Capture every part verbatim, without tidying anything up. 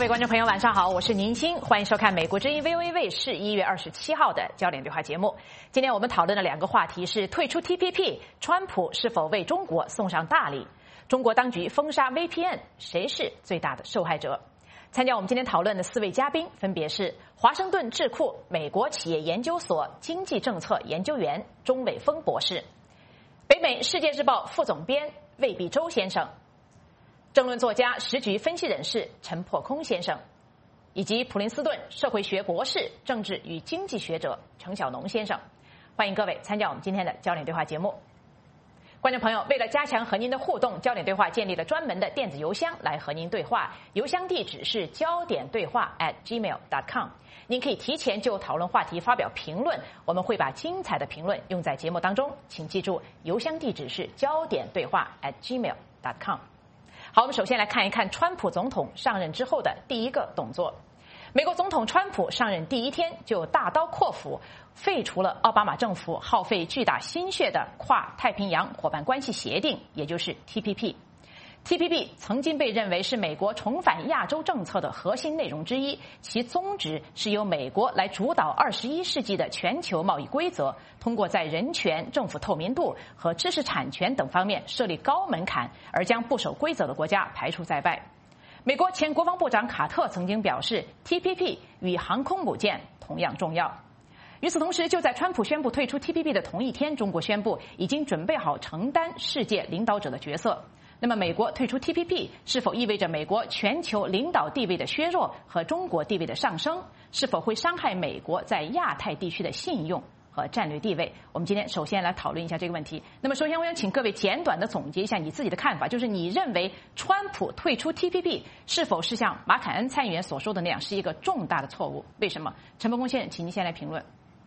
位观众朋友，晚上好，我是宁欣，欢迎收看美国之音 V O A 卫视一月二十七号的焦点对话节目。今天我们讨论的两个话题是退出 T P P， 川普是否为中国送上大礼？中国当局封杀 V P N， 谁是最大的受害者？参加我们今天讨论的四位嘉宾分别是华盛顿智库美国企业研究所经济政策研究员钟伟峰博士，北美世界日报副总编魏必洲先生，政论作家、时局分析人士陈破空先生，以及普林斯顿社会学博士、政治与经济学者程晓农先生。欢迎各位参加我们今天的焦点对话节目。观众朋友，为了加强和您的互动，焦点对话建立了专门的电子邮箱来和您对话，邮箱地址是焦点对话 at gmail dot com。您可以提前就讨论话题发表评论，我们会把精彩的评论用在节目当中。请记住，邮箱地址是焦点对话 at gmail dot com。好，我们首先来看一看川普总统上任之后的第一个动作。美国总统川普上任第一天就大刀阔斧废除了奥巴马政府耗费巨大心血的跨太平洋伙伴关系协定，也就是 T P P。T P P 曾经被认为是美国重返亚洲政策的核心内容之一，其宗旨是由美国来主导二十一世纪的全球贸易规则，通过在人权、政府透明度和知识产权等方面设立高门槛，而将不守规则的国家排除在外。美国前国防部长卡特曾经表示 ，T P P 与航空母舰同样重要。与此同时，就在川普宣布退出 T P P 的同一天，中国宣布已经准备好承担世界领导者的角色。那么，美国退出 T P P 是否意味着美国全球领导地位的削弱和中国地位的上升？是否会伤害美国在亚太地区的信用和战略地位？我们今天首先来讨论一下这个问题。那么，首先我想请各位简短的总结一下你自己的看法，就是你认为川普退出 T P P 是否是像马凯恩参议员所说的那样是一个重大的错误？为什么？陈伯公先生，请您先来评论。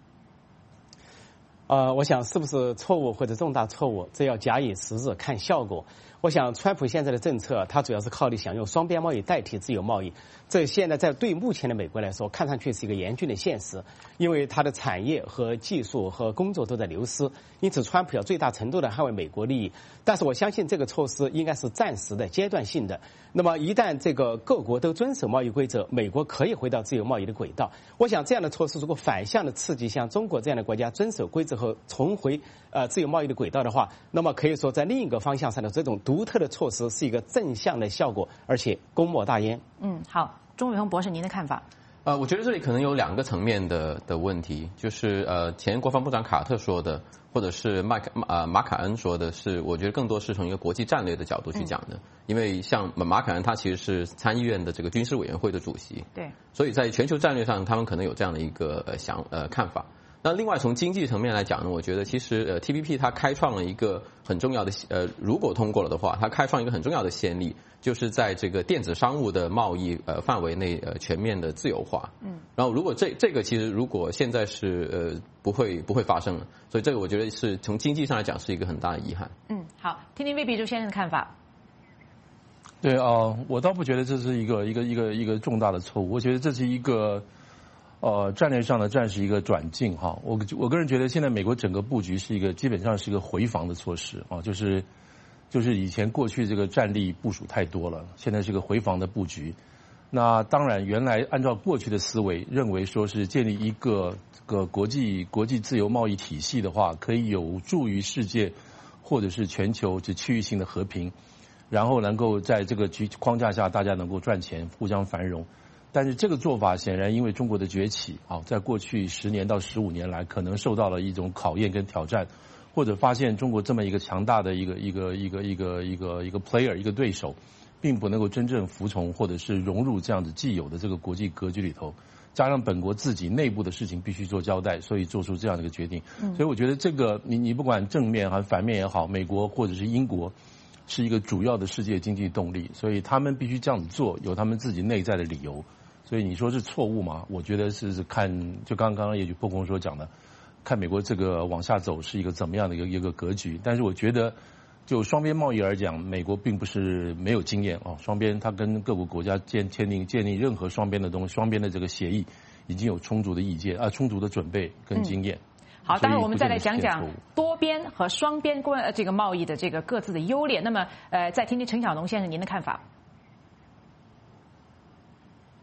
呃，我想是不是错误或者重大错误，这要假以时日看效果。我想，川普现在的政策，他主要是考虑想用双边贸易代替自由贸易，这现在在对目前的美国来说，看上去是一个严峻的现实，因为它的产业和技术和工作都在流失，因此川普要最大程度的捍卫美国利益。但是我相信这个措施应该是暂时的、阶段性的。那么一旦这个各国都遵守贸易规则，美国可以回到自由贸易的轨道。我想这样的措施如果反向的刺激像中国这样的国家遵守规则和重回呃自由贸易的轨道的话，那么可以说在另一个方向上的这种独特的措施是一个正向的效果，而且功莫大焉。嗯， 好，钟伟峰博士，您的看法？ 呃，我觉得这里可能有两个层面的的问题，就是呃，前国防部长卡特说的，或者是麦克呃马凯恩说的是，我觉得更多是从一个国际战略的角度去讲的，嗯、因为像马凯恩他其实是参议院的这个军事委员会的主席， 对， 所以在全球战略上，他们可能有这样的一个呃想呃看法。那另外从经济层面来讲呢，我觉得其实呃 T P P 它开创了一个很重要的呃，如果通过了的话，它开创一个很重要的先例，就是在这个电子商务的贸易呃范围内呃全面的自由化。嗯。然后如果这这个其实如果现在是呃不会不会发生了，所以这个我觉得是从经济上来讲是一个很大的遗憾。 嗯，好，听听魏必洲先生的看法。 对啊、呃，我倒不觉得这是一个一个一个一个重大的错误，我觉得这是一个。呃，战略上的暂时一个转进哈，我我个人觉得现在美国整个布局是一个基本上是一个回防的措施啊，就是就是以前过去这个战力部署太多了，现在是个回防的布局。那当然，原来按照过去的思维，认为说是建立一个这个国际国际自由贸易体系的话，可以有助于世界或者是全球这区域性的和平，然后能够在这个局框架下大家能够赚钱，互相繁荣。但是这个做法显然因为中国的崛起啊，在过去十年到十五年来，可能受到了一种考验跟挑战，或者发现中国这么一个强大的一个一个一个一个一个一个 player 一个对手，并不能够真正服从或者是融入这样子既有的这个国际格局里头，加上本国自己内部的事情必须做交代，所以做出这样的一个决定。所以我觉得这个你你不管正面还是反面也好，美国或者是英国是一个主要的世界经济动力，所以他们必须这样子做，有他们自己内在的理由。所以你说是错误吗？我觉得是看，就刚刚也许破空所讲的，看美国这个往下走是一个怎么样的一个一个格局。但是我觉得，就双边贸易而讲，美国并不是没有经验啊。双边它跟各国国家建签订建立任何双边的东西，双边的这个协议已经有充足的意见啊，充足的准备跟经验。嗯好，待会我们再来讲讲多边和双边关呃这个贸易的这个各自的优劣。那么呃，再听听陈晓农先生您的看法。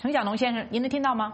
陈小农先生，您能听到吗？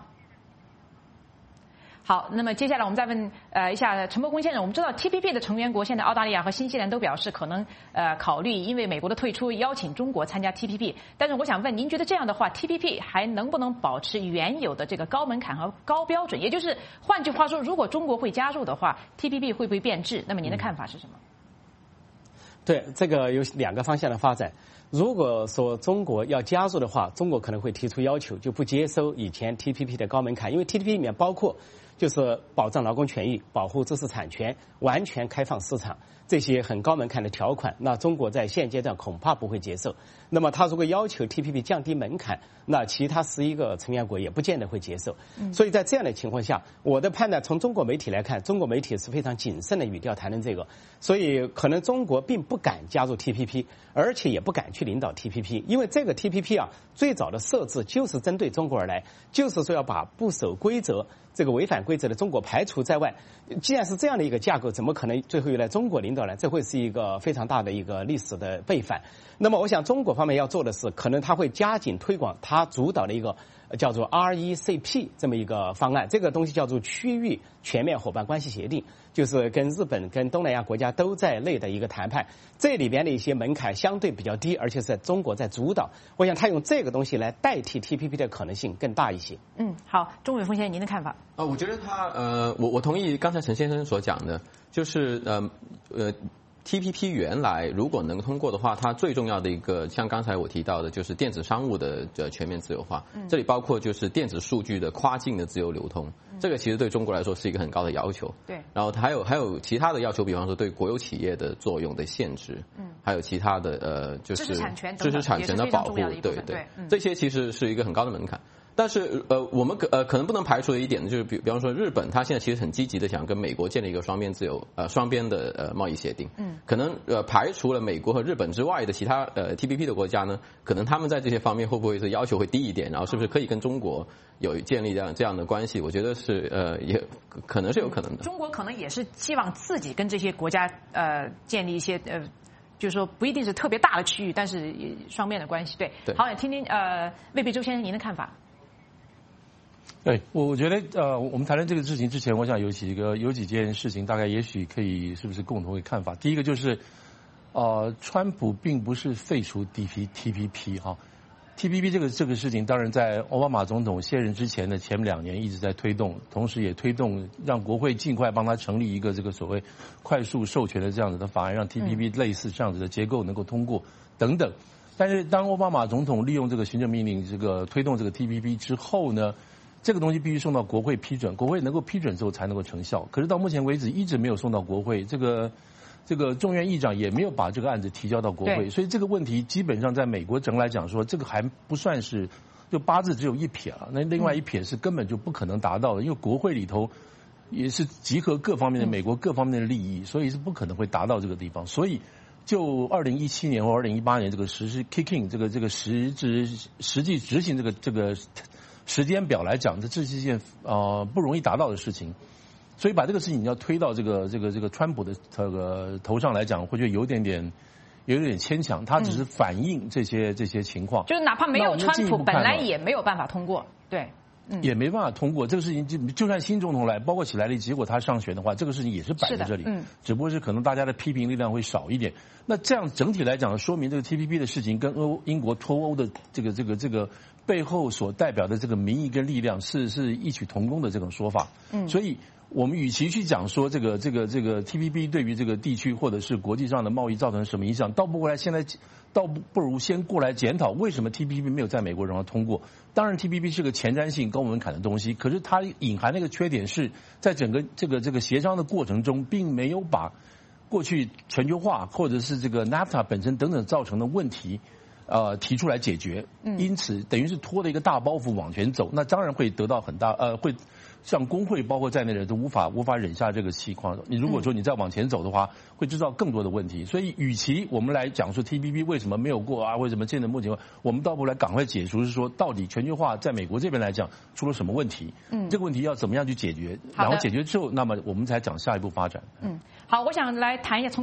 好，那么接下来我们再问呃一下陈伯公先生，我们知道 T P P 的成员国现在澳大利亚和新西兰都表示可能呃考虑因为美国的退出邀请中国参加 T P P， 但是我想问您觉得这样的话 T P P 还能不能保持原有的这个高门槛和高标准？也就是换句话说，如果中国会加入的话 ，T P P 会不会变质？那么您的看法是什么？ 对，这个有两个方向的发展。如果说中国要加入的话，中国可能会提出要求，就不接收以前 T P P 的高门槛，因为 T P P 里面包括就是保障劳工权益、保护知识产权、完全开放市场这些很高门槛的条款，那中国在现阶段恐怕不会接受。那么他如果要求 T P P 降低门槛，那其他十一个成员国也不见得会接受。所以在这样的情况下，我的判断从中国媒体来看，中国媒体是非常谨慎的语调谈论这个，所以可能中国并不敢加入 T P P， 而且也不敢去领导 T P P， 因为这个 T P P 啊，最早的设置就是针对中国而来，就是说要把不守规则、这个违反规则的中国排除在外。既然是这样的一个架构，怎么可能最后由来中国领导呢？这会是一个非常大的一个历史的背反。那么我想中国方面要做的是，可能他会加紧推广他主导的一个叫做 R E C P 这么一个方案，这个东西叫做区域全面伙伴关系协定，就是跟日本、跟东南亚国家都在内的一个谈判。这里边的一些门槛相对比较低，而且是在中国在主导。我想他用这个东西来代替 T P P 的可能性更大一些。 嗯，好，钟伟峰先生，您的看法？ 啊，我觉得他呃，我我同意刚才陈先生所讲的，就是呃呃。T P P 原来如果能通过的话，它最重要的一个，像刚才我提到的，就是电子商务的呃全面自由化。嗯、这里包括就是电子数据的跨境的自由流通，嗯、这个其实对中国来说是一个很高的要求。 对。 然后还有还有其他的要求，比方说对国有企业的作用的限制，嗯，还有其他的呃就是知识产权知识产权的保护，对对， 对嗯、 这些其实是一个很高的门槛。但是呃，我们可呃可能不能排除的一点呢，就是比比方说日本，它现在其实很积极的想跟美国建立一个双边自由呃双边的呃贸易协定。嗯。可能呃排除了美国和日本之外的其他呃 T P P 的国家呢，可能他们在这些方面会不会是要求会低一点，然后是不是可以跟中国有建立这样这样的关系？我觉得是呃也可能是有可能的。 中国可能也是希望自己跟这些国家呃建立一些呃。就是说不一定是特别大的区域，但是双边的关系。对。 对。 好，听听呃魏培洲先生您的看法。 对，我我觉得呃，我们谈论这个事情之前，我想有几个有几件事情，大概也许可以是不是共同的看法。第一个就是，呃，川普并不是废除 T P P 哈 ，T P P 这个这个事情，当然在奥巴马总统卸任之前的前两年一直在推动，同时也推动让国会尽快帮他成立一个这个所谓快速授权的这样子的法案，让 T P P 类似这样子的结构能够通过等等。但是当奥巴马总统利用这个行政命令这个推动这个 T P P 之后呢？这个东西必须送到国会批准，国会能够批准之后才能够成效。可是到目前为止一直没有送到国会，这个这个众院议长也没有把这个案子提交到国会，所以这个问题基本上在美国整个来讲说，这个还不算是就八字只有一撇了，那另外一撇是根本就不可能达到的，因为国会里头也是集合各方面的美国各方面的利益，所以是不可能会达到这个地方。所以就二零一七年或二零一八年这个实施 kicking 这个这个实质实际执行这个这个。时间表来讲，这这是一件呃不容易达到的事情，所以把这个事情你要推到这个这个这个川普的这个头上来讲，会觉得有点点有点牵强。他只是反映这些、嗯、这些情况， 就是哪怕没有川普，本来也没有办法通过，对。嗯、 也没办法通过这个事情，就就算新总统来，包括喜来利，结果他上选的话，这个事情也是摆在这里，嗯，只不过是可能大家的批评力量会少一点。那这样整体来讲，说明这个 T P P 的事情跟欧英国脱欧的这个这个这个背后所代表的这个民意跟力量是是异曲同工的这种说法，嗯，所以我们与其去讲说这个这个这个 T P P 对于这个地区或者是国际上的贸易造成什么影响，倒不过来现在。倒不如先过来检讨为什么 T P P 没有在美国人上通过。当然 T P P 是个前瞻性高门槛的东西，可是它隐含那个缺点是在整个这个这个协商的过程中，并没有把过去全球化或者是这个 NAFTA 本身等等造成的问题呃提出来解决，因此等于是拖了一个大包袱往前走，那当然会得到很大呃会。像工会包括在内的都无法无法忍下这个情况。你如果说你再往前走的话，会制造更多的问题。所以，与其我们来讲说 T P P 为什么没有过啊，为什么现在目前我们倒不如来赶快解除，是说到底全球化在美国这边来讲出了什么问题？嗯，这个问题要怎么样去解决？然后解决之后，那么我们才讲下一步发展。 嗯，好，我想来谈一下从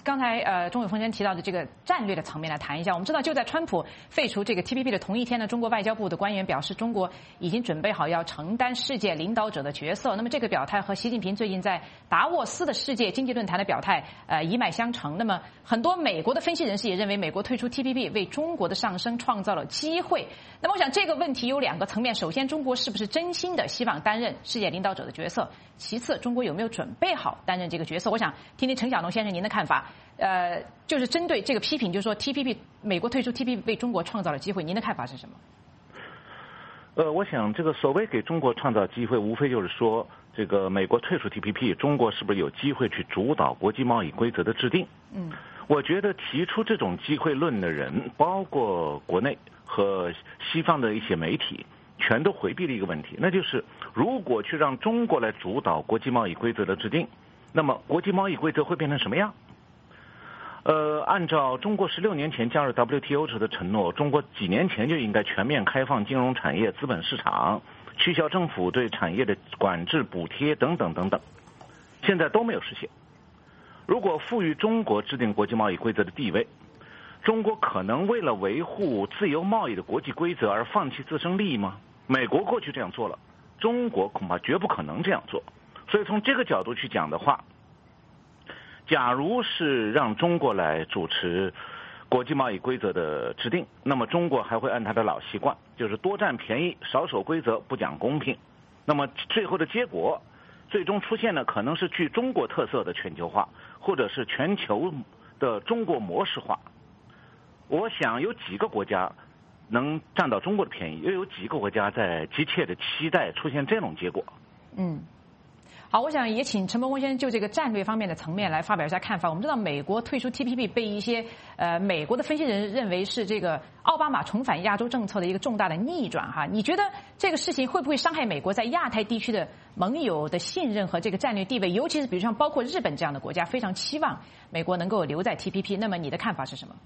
刚才呃钟伟峰先提到的这个战略的层面来谈一下。我们知道，就在川普废除这个 T P P 的同一天呢，中国外交部的官员表示，中国已经准备好要承担世界领导者的角色。那么这个表态和习近平最近在达沃斯的世界经济论坛的表态呃一脉相承。那么很多美国的分析人士也认为，美国退出 T P P 为中国的上升创造了机会。那么我想这个问题有两个层面：首先，中国是不是真心的希望担任世界领导者的角色？其次，中国有没有准备好担任这个角色？我想听听陈小龙先生您的看法。呃，就是针对这个批评，就是说 T P P 美国退出 T P P 为中国创造了机会，您的看法是什么？ 呃，我想这个所谓给中国创造机会，无非就是说，这个美国退出 T P P， 中国是不是有机会去主导国际贸易规则的制定？嗯，我觉得提出这种机会论的人，包括国内和西方的一些媒体，全都回避了一个问题，那就是如果去让中国来主导国际贸易规则的制定，那么国际贸易规则会变成什么样？呃，按照中国十六年前加入 W T O 时的承诺，中国几年前就应该全面开放金融产业、资本市场，取消政府对产业的管制、补贴等等等等，现在都没有实现。如果赋予中国制定国际贸易规则的地位，中国可能为了维护自由贸易的国际规则而放弃自身利益吗？美国过去这样做了，中国恐怕绝不可能这样做。所以从这个角度去讲的话，假如是让中国来主持国际贸易规则的制定，那么中国还会按它的老习惯，就是多占便宜、少守规则、不讲公平。那么最后的结果，最终出现的可能是具中国特色的全球化，或者是全球的中国模式化。我想有几个国家能占到中国的便宜，又有几个国家在急切的期待出现这种结果。 嗯。好，我想也请陈伯公先生就这个战略方面的层面来发表一下看法。我们知道，美国退出 T P P 被一些呃美国的分析人认为是这个奥巴马重返亚洲政策的一个重大的逆转哈。你觉得这个事情会不会伤害美国在亚太地区的盟友的信任和这个战略地位？尤其是比如像包括日本这样的国家非常期望美国能够留在 T P P， 那么你的看法是什么？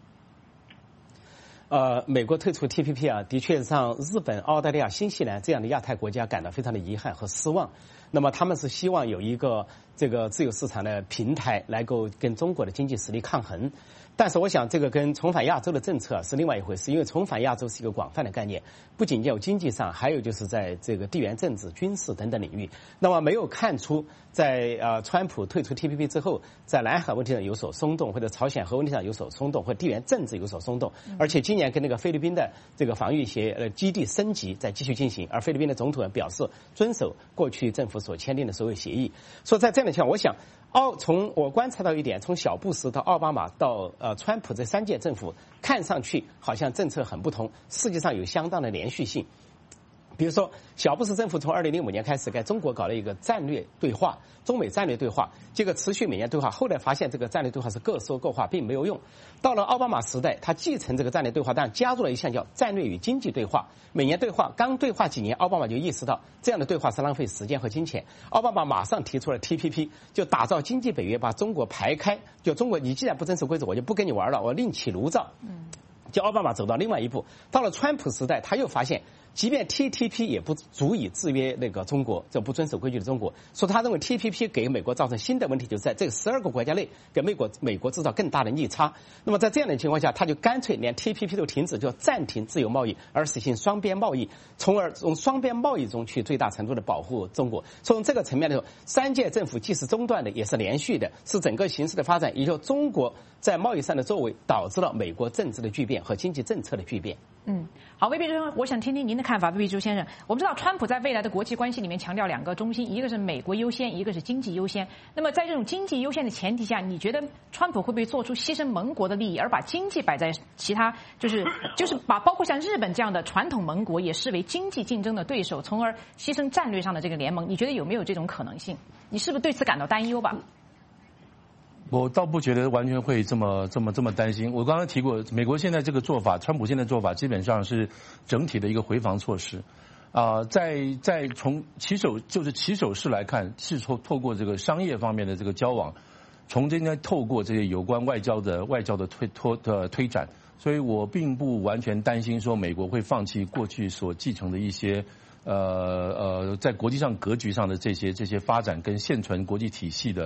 呃，美国退出 T P P 啊，的确让日本、澳大利亚、新西兰这样的亚太国家感到非常的遗憾和失望。那么他们是希望有一个这个自由市场的平台来够跟中国的经济实力抗衡。但是我想这个跟重返亚洲的政策是另外一回事，因为重返亚洲是一个广泛的概念，不仅有经济上，还有就是在这个地缘政治、军事等等领域。那么没有看出在呃川普退出 T P P 之后，在南海问题上有所松动，或者朝鲜核问题上有所松动，或者地缘政治有所松动。而且今年跟那个菲律宾的这个防御协呃基地升级在继续进行，而菲律宾的总统表示遵守过去政府所签订的所有协议。所以在这样的情况，我想。奥从我观察到一点，从小布什到奥巴马到呃川普这三届政府，看上去好像政策很不同，实际上有相当的连续性。比如说，小布什政府从二零零五年开始跟中国搞了一个战略对话，中美战略对话，这个持续每年对话。后来发现这个战略对话是各说各话，并没有用。到了奥巴马时代，他继承这个战略对话，但加入了一项叫战略与经济对话，每年对话。刚对话几年，奥巴马就意识到这样的对话是浪费时间和金钱。奥巴马马上提出了 T P P， 就打造经济北约，把中国排开。就中国，你既然不遵守规则，我就不跟你玩了，我另起炉灶。嗯，就奥巴马走到另外一步。到了川普时代，他又发现。即便 T T P 也不足以制约那个中国，这不遵守规矩的中国。所以他认为 T P P 给美国造成新的问题，就是在这个十二个国家内给美国美国制造更大的逆差。那么在这样的情况下，他就干脆连 T P P 都停止，就暂停自由贸易，而实行双边贸易，从而从双边贸易中去最大程度的保护中国。从这个层面来说，三届政府既是中断的，也是连续的，是整个形势的发展，也就是中国在贸易上的作为导致了美国政治的巨变和经济政策的巨变。 嗯，好，魏必珠，我想听听您的看法，魏必珠先生。我们知道，川普在未来的国际关系里面强调两个中心，一个是美国优先，一个是经济优先。那么在这种经济优先的前提下，你觉得川普会不会做出牺牲盟国的利益，而把经济摆在其他，就是就是把包括像日本这样的传统盟国也视为经济竞争的对手，从而牺牲战略上的这个联盟？你觉得有没有这种可能性？你是不是对此感到担忧吧？ 我倒不觉得完全会这么这么这么担心。我刚刚提过，美国现在这个做法，川普现在做法基本上是整体的一个回防措施。啊、呃，在在从起手就是起手式来看，是透透过这个商业方面的这个交往，从今天透过这些有关外交的外交的推拖的推展，所以我并不完全担心说美国会放弃过去所继承的一些呃呃在国际上格局上的这些这些发展跟现存国际体系的。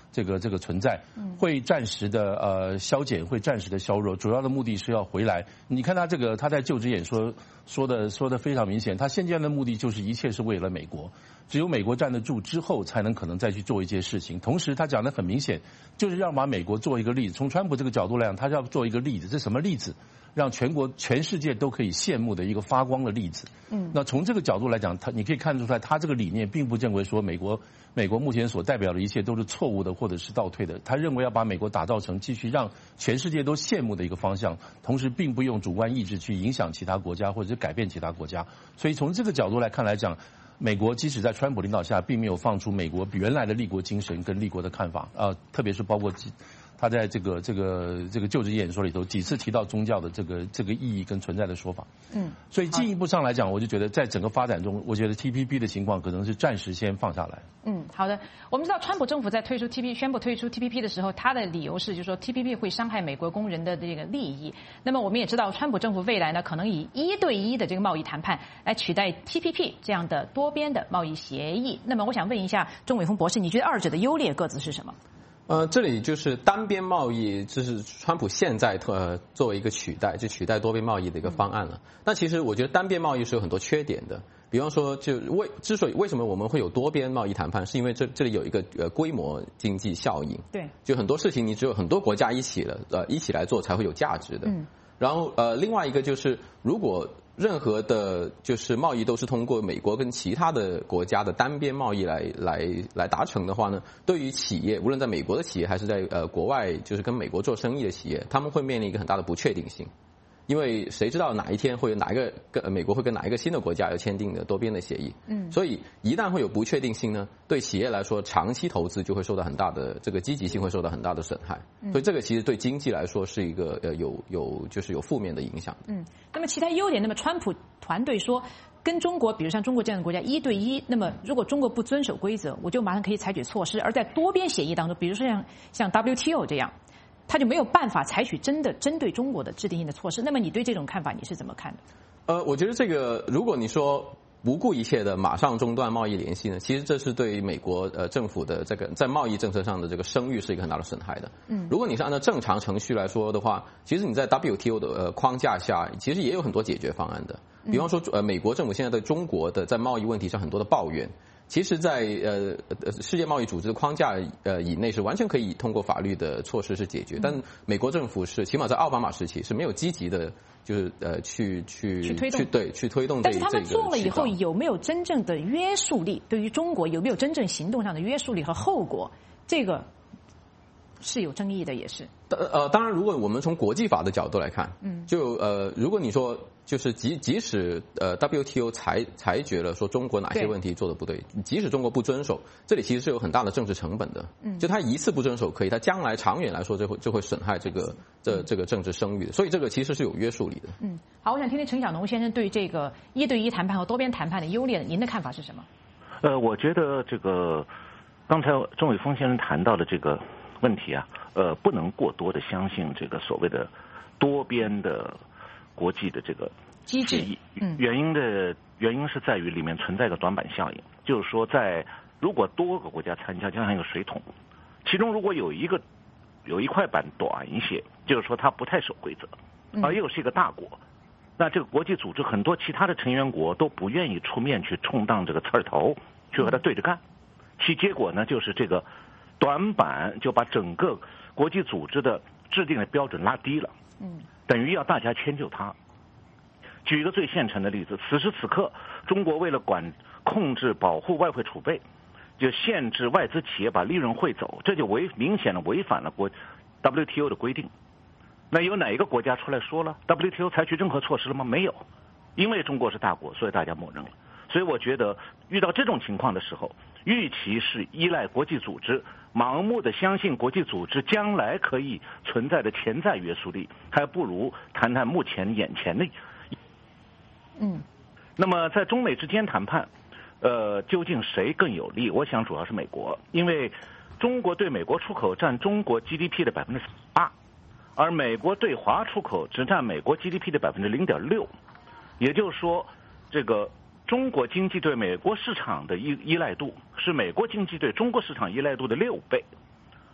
这个这个存在，会暂时的呃消减，会暂时的削弱，主要的目的是要回来。你看他这个他在就职演说说的说的非常明显，他现在的目的就是一切是为了美国，只有美国站得住之后，才能可能再去做一些事情。同时他讲的很明显，就是要把美国做一个例子。从川普这个角度来讲，他要做一个例子，这什么例子？让全国全世界都可以羡慕的一个发光的例子。嗯，那从这个角度来讲，他你可以看出来，他这个理念并不认为说美国美国目前所代表的一切都是错误的或者是倒退的。他认为要把美国打造成继续让全世界都羡慕的一个方向，同时并不用主观意志去影响其他国家或者是改变其他国家。所以从这个角度来看来讲，美国即使在川普领导下，并没有放出美国原来的立国精神跟立国的看法啊、呃，特别是包括他在这个这个这个就职演说里头几次提到宗教的这个这个意义跟存在的说法。嗯，所以进一步上来讲，我就觉得在整个发展中，我觉得 T P P 的情况可能是暂时先放下来。 嗯，好的。我们知道川普政府在推出 T P P 宣布推出 T P P 的时候，他的理由是就是说 T P P 会伤害美国工人的这个利益。那么我们也知道，川普政府未来呢可能以一对一的这个贸易谈判来取代 T P P 这样的多边的贸易协议。那么我想问一下钟伟峰博士，你觉得二者的优劣各自是什么？ 呃，这里就是单边贸易，这是川普现在呃作为一个取代，就取代多边贸易的一个方案了。那其实我觉得单边贸易是有很多缺点的，比方说，就为之所以为什么我们会有多边贸易谈判，是因为这这里有一个呃规模经济效应。 对， 就很多事情你只有很多国家一起了，呃一起来做才会有价值的。嗯。然后呃，另外一个就是，如果任何的，就是贸易都是通过美国跟其他的国家的单边贸易来来来达成的话呢，对于企业，无论在美国的企业还是在呃国外，就是跟美国做生意的企业，他们会面临一个很大的不确定性。因为谁知道哪一天会有哪一个跟美国会跟哪一个新的国家有签订的多边的协议？嗯，所以一旦会有不确定性呢，对企业来说，长期投资就会受到很大的这个积极性会受到很大的损害。嗯，所以这个其实对经济来说是一个呃有有就是有负面的影响。 嗯，那么其他优点，那么川普团队说，跟中国，比如像中国这样的国家一对一，那么如果中国不遵守规则，我就马上可以采取措施；而在多边协议当中，比如说像像 W T O 这样。他就没有办法采取真的针对中国的制定性的措施。那么你对这种看法你是怎么看的？ 呃，我觉得这个，如果你说不顾一切的马上中断贸易联系呢，其实这是对美国呃政府的这个在贸易政策上的这个声誉是一个很大的损害的。嗯，如果你是按照正常程序来说的话，其实你在 W T O 的呃框架下，其实也有很多解决方案的。比方说，呃，美国政府现在对中国的在贸易问题上很多的抱怨。其实在，在呃呃世界贸易组织的框架呃以内是完全可以通过法律的措施是解决，但美国政府是起码在奥巴马时期是没有积极的，就是呃去去去推动去对去推动这。 但是他们做了以后有没有真正的约束力？对于中国有没有真正行动上的约束力和后果？这个是有争议的，也是。 呃，当然，如果我们从国际法的角度来看，嗯，就呃，如果你说就是即即使呃 W T O 裁裁决了说中国哪些问题做的不对，即使中国不遵守，这里其实是有很大的政治成本的。嗯，就他一次不遵守可以，他将来长远来说就会就会损害这个这这个政治声誉的，所以这个其实是有约束力的。 嗯，好，我想听听陈小农先生对这个一对一谈判和多边谈判的优劣，您的看法是什么？ 呃，我觉得这个刚才钟伟峰先生谈到的这个问题啊。呃，不能过多的相信这个所谓的多边的国际的这个机制。 嗯，原因的原因是在于里面存在一个短板效应，就是说在如果多个国家参加，就像一个水桶，其中如果有一个有一块板短一些，就是说它不太守规则，而又是一个大国，那这个国际组织很多其他的成员国都不愿意出面去充当这个刺儿头，去和它对着干，其结果呢就是这个短板就把整个国际组织的制定的标准拉低了，嗯，等于要大家迁就它。举一个最现成的例子，此时此刻，中国为了管控制保护外汇储备，就限制外资企业把利润汇走，这就违明显的违反了国 W T O 的规定。那有哪一个国家出来说了 W T O 采取任何措施了吗？没有，因为中国是大国，所以大家默认了。所以我觉得遇到这种情况的时候，与其是依赖国际组织，盲目的相信国际组织将来可以存在的潜在约束力，还不如谈谈目前眼前的。嗯，那么在中美之间谈判，呃，究竟谁更有利？我想主要是美国，因为中国对美国出口占中国 G D P 的百分之八，而美国对华出口只占美国 G D P 的百分之零点六，也就是说，这个。中国经济对美国市场的依依赖度是美国经济对中国市场依赖度的六倍，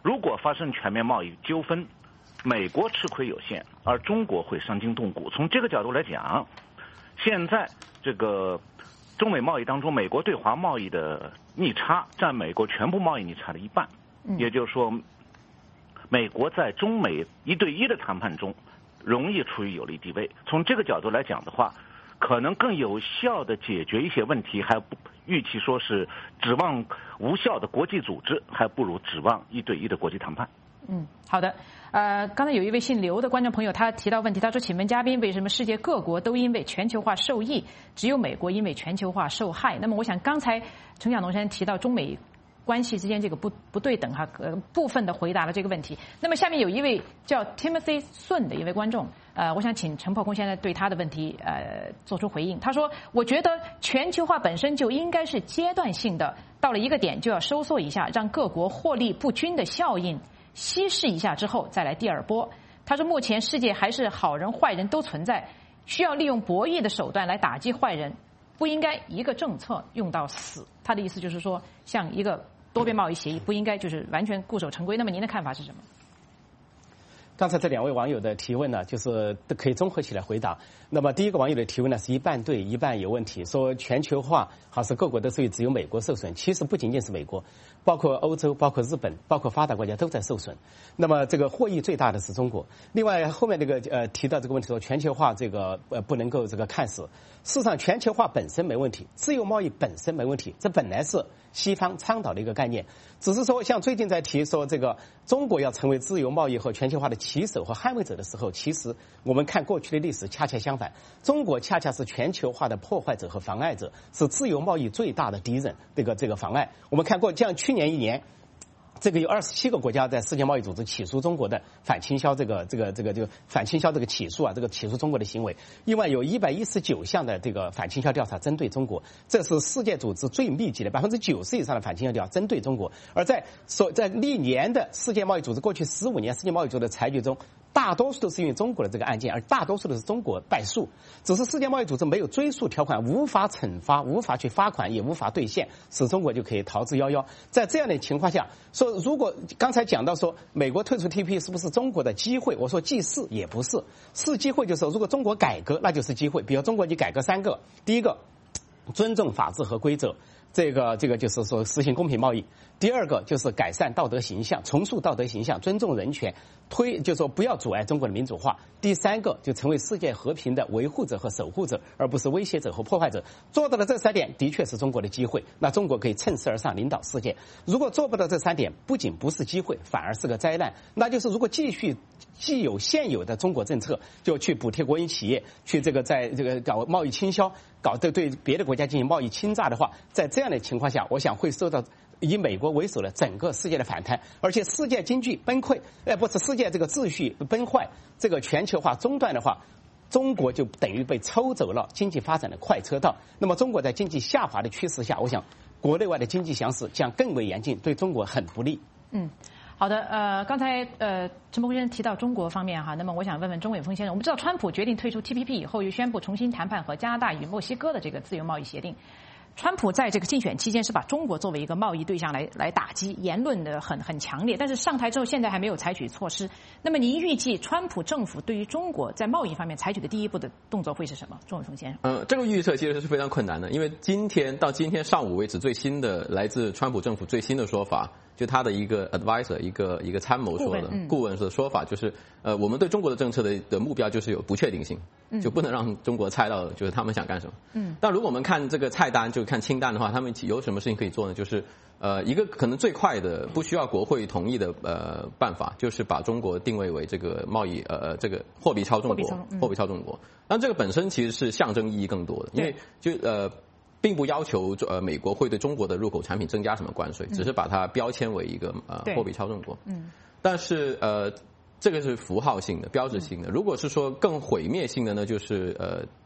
如果发生全面贸易纠纷，美国吃亏有限，而中国会伤筋动骨。从这个角度来讲，现在这个中美贸易当中，美国对华贸易的逆差占美国全部贸易逆差的一半，也就是说，美国在中美一对一的谈判中容易处于有利地位。从这个角度来讲的话，可能更有效地解决一些问题，还不与其说是指望无效的国际组织，还不如指望一对一的国际谈判。 嗯，好的。呃，刚才有一位姓刘的观众朋友，他提到问题，他说：“请问嘉宾，为什么世界各国都因为全球化受益，只有美国因为全球化受害？”那么，我想刚才陈小农先生提到中美关系之间这个不不对等哈，呃，部分的回答了这个问题。那么，下面有一位叫 Timothy 孙的一位观众，呃，我想请陈破空先生对他的问题呃做出回应。他说：“我觉得全球化本身就应该是阶段性的，到了一个点就要收缩一下，让各国获利不均的效应稀释一下之后再来第二波。”他说目前世界还是好人坏人都存在，需要利用博弈的手段来打击坏人，不应该一个政策用到死。他的意思就是说，像一个多边贸易协议不应该就是完全固守成规。那么您的看法是什么？ 刚才这两位网友的提问呢，就是可以综合起来回答。那么第一个网友的提问呢是一半对一半有问题，说全球化还是各国的受益，只有美国受损。其实不仅仅是美国，包括欧洲、包括日本、包括发达国家都在受损。那么这个获益最大的是中国。另外后面这个呃提到这个问题说全球化这个呃不能够这个看死。事实上全球化本身没问题，自由贸易本身没问题，这本来是西方倡导的一个概念。只是说像最近在提说这个中国要成为自由贸易和全球化的旗手和捍卫者的时候，其实我们看过去的历史恰恰相反，中国恰恰是全球化的破坏者和妨碍者，是自由贸易最大的敌人。这个这个妨碍，我们看过，像去年一年，这个有二十七个国家在世界贸易组织起诉中国的反倾销这个这个这个这个反倾销这个起诉啊，这个起诉中国的行为。另外有一百一十九项的这个反倾销调查针对中国，这是世界组织最密集的百分之九十以上的反倾销调查针对中国。而在所在历年的世界贸易组织过去十五年世界贸易组织的裁决中，大多数都是因为中国的这个案件，而大多数的是中国败诉。只是世界贸易组织没有追诉条款，无法惩罚，无法去罚款，也无法兑现，使中国就可以逃之夭夭。在这样的情况下，说如果刚才讲到说美国退出 T P P 是不是中国的机会，我说既是也不是。是机会就是说如果中国改革那就是机会，比如中国你改革三个，第一个尊重法治和规则，这个这个就是说实行公平贸易。第二个就是改善道德形象，重塑道德形象，尊重人权，推就是说不要阻碍中国的民主化。第三个就成为世界和平的维护者和守护者，而不是威胁者和破坏者。做到了这三点，的确是中国的机会，那中国可以趁势而上，领导世界。如果做不到这三点，不仅不是机会，反而是个灾难。那就是如果继续既有现有的中国政策，就去补贴国营企业，去这个在这个搞贸易倾销，搞对对别的国家进行贸易侵诈的话，在这样的情况下，我想会受到以美国为首的整个世界的反弹，而且世界经济崩溃，呃，不是世界这个秩序崩坏，这个全球化中断的话，中国就等于被抽走了经济发展的快车道。那么中国在经济下滑的趋势下，我想国内外的经济形势将更为严峻，对中国很不利。 嗯。好的，呃，刚才呃陈伯先生提到中国方面哈，那么我想问问钟伟峰先生，我们知道川普决定退出 T P P 以后，又宣布重新谈判和加拿大与墨西哥的这个自由贸易协定。川普在这个竞选期间是把中国作为一个贸易对象来来打击，言论的很很强烈，但是上台之后现在还没有采取措施。那么您预计川普政府对于中国在贸易方面采取的第一步的动作会是什么？钟伟峰先生。 呃，这个预测其实是非常困难的，因为今天到今天上午为止，最新的来自川普政府最新的说法，就他的一个 advisor 一个一个参谋说的顾问的说法，就是呃，我们对中国的政策的的目标就是有不确定性，就不能让中国猜到就是他们想干什么。嗯。但如果我们看这个菜单，就看清单的话，他们有什么事情可以做呢？就是呃，一个可能最快的不需要国会同意的呃办法，就是把中国定位为这个贸易呃这个货币操纵国，货币操纵国。那这个本身其实是象征意义更多的，因为就呃。并不要求呃美国会对中国的入口产品增加什么关税，只是把它标签为一个呃货币操纵国。嗯，但是呃这个是符号性的、标志性的。如果是说更毁灭性的呢，就是呃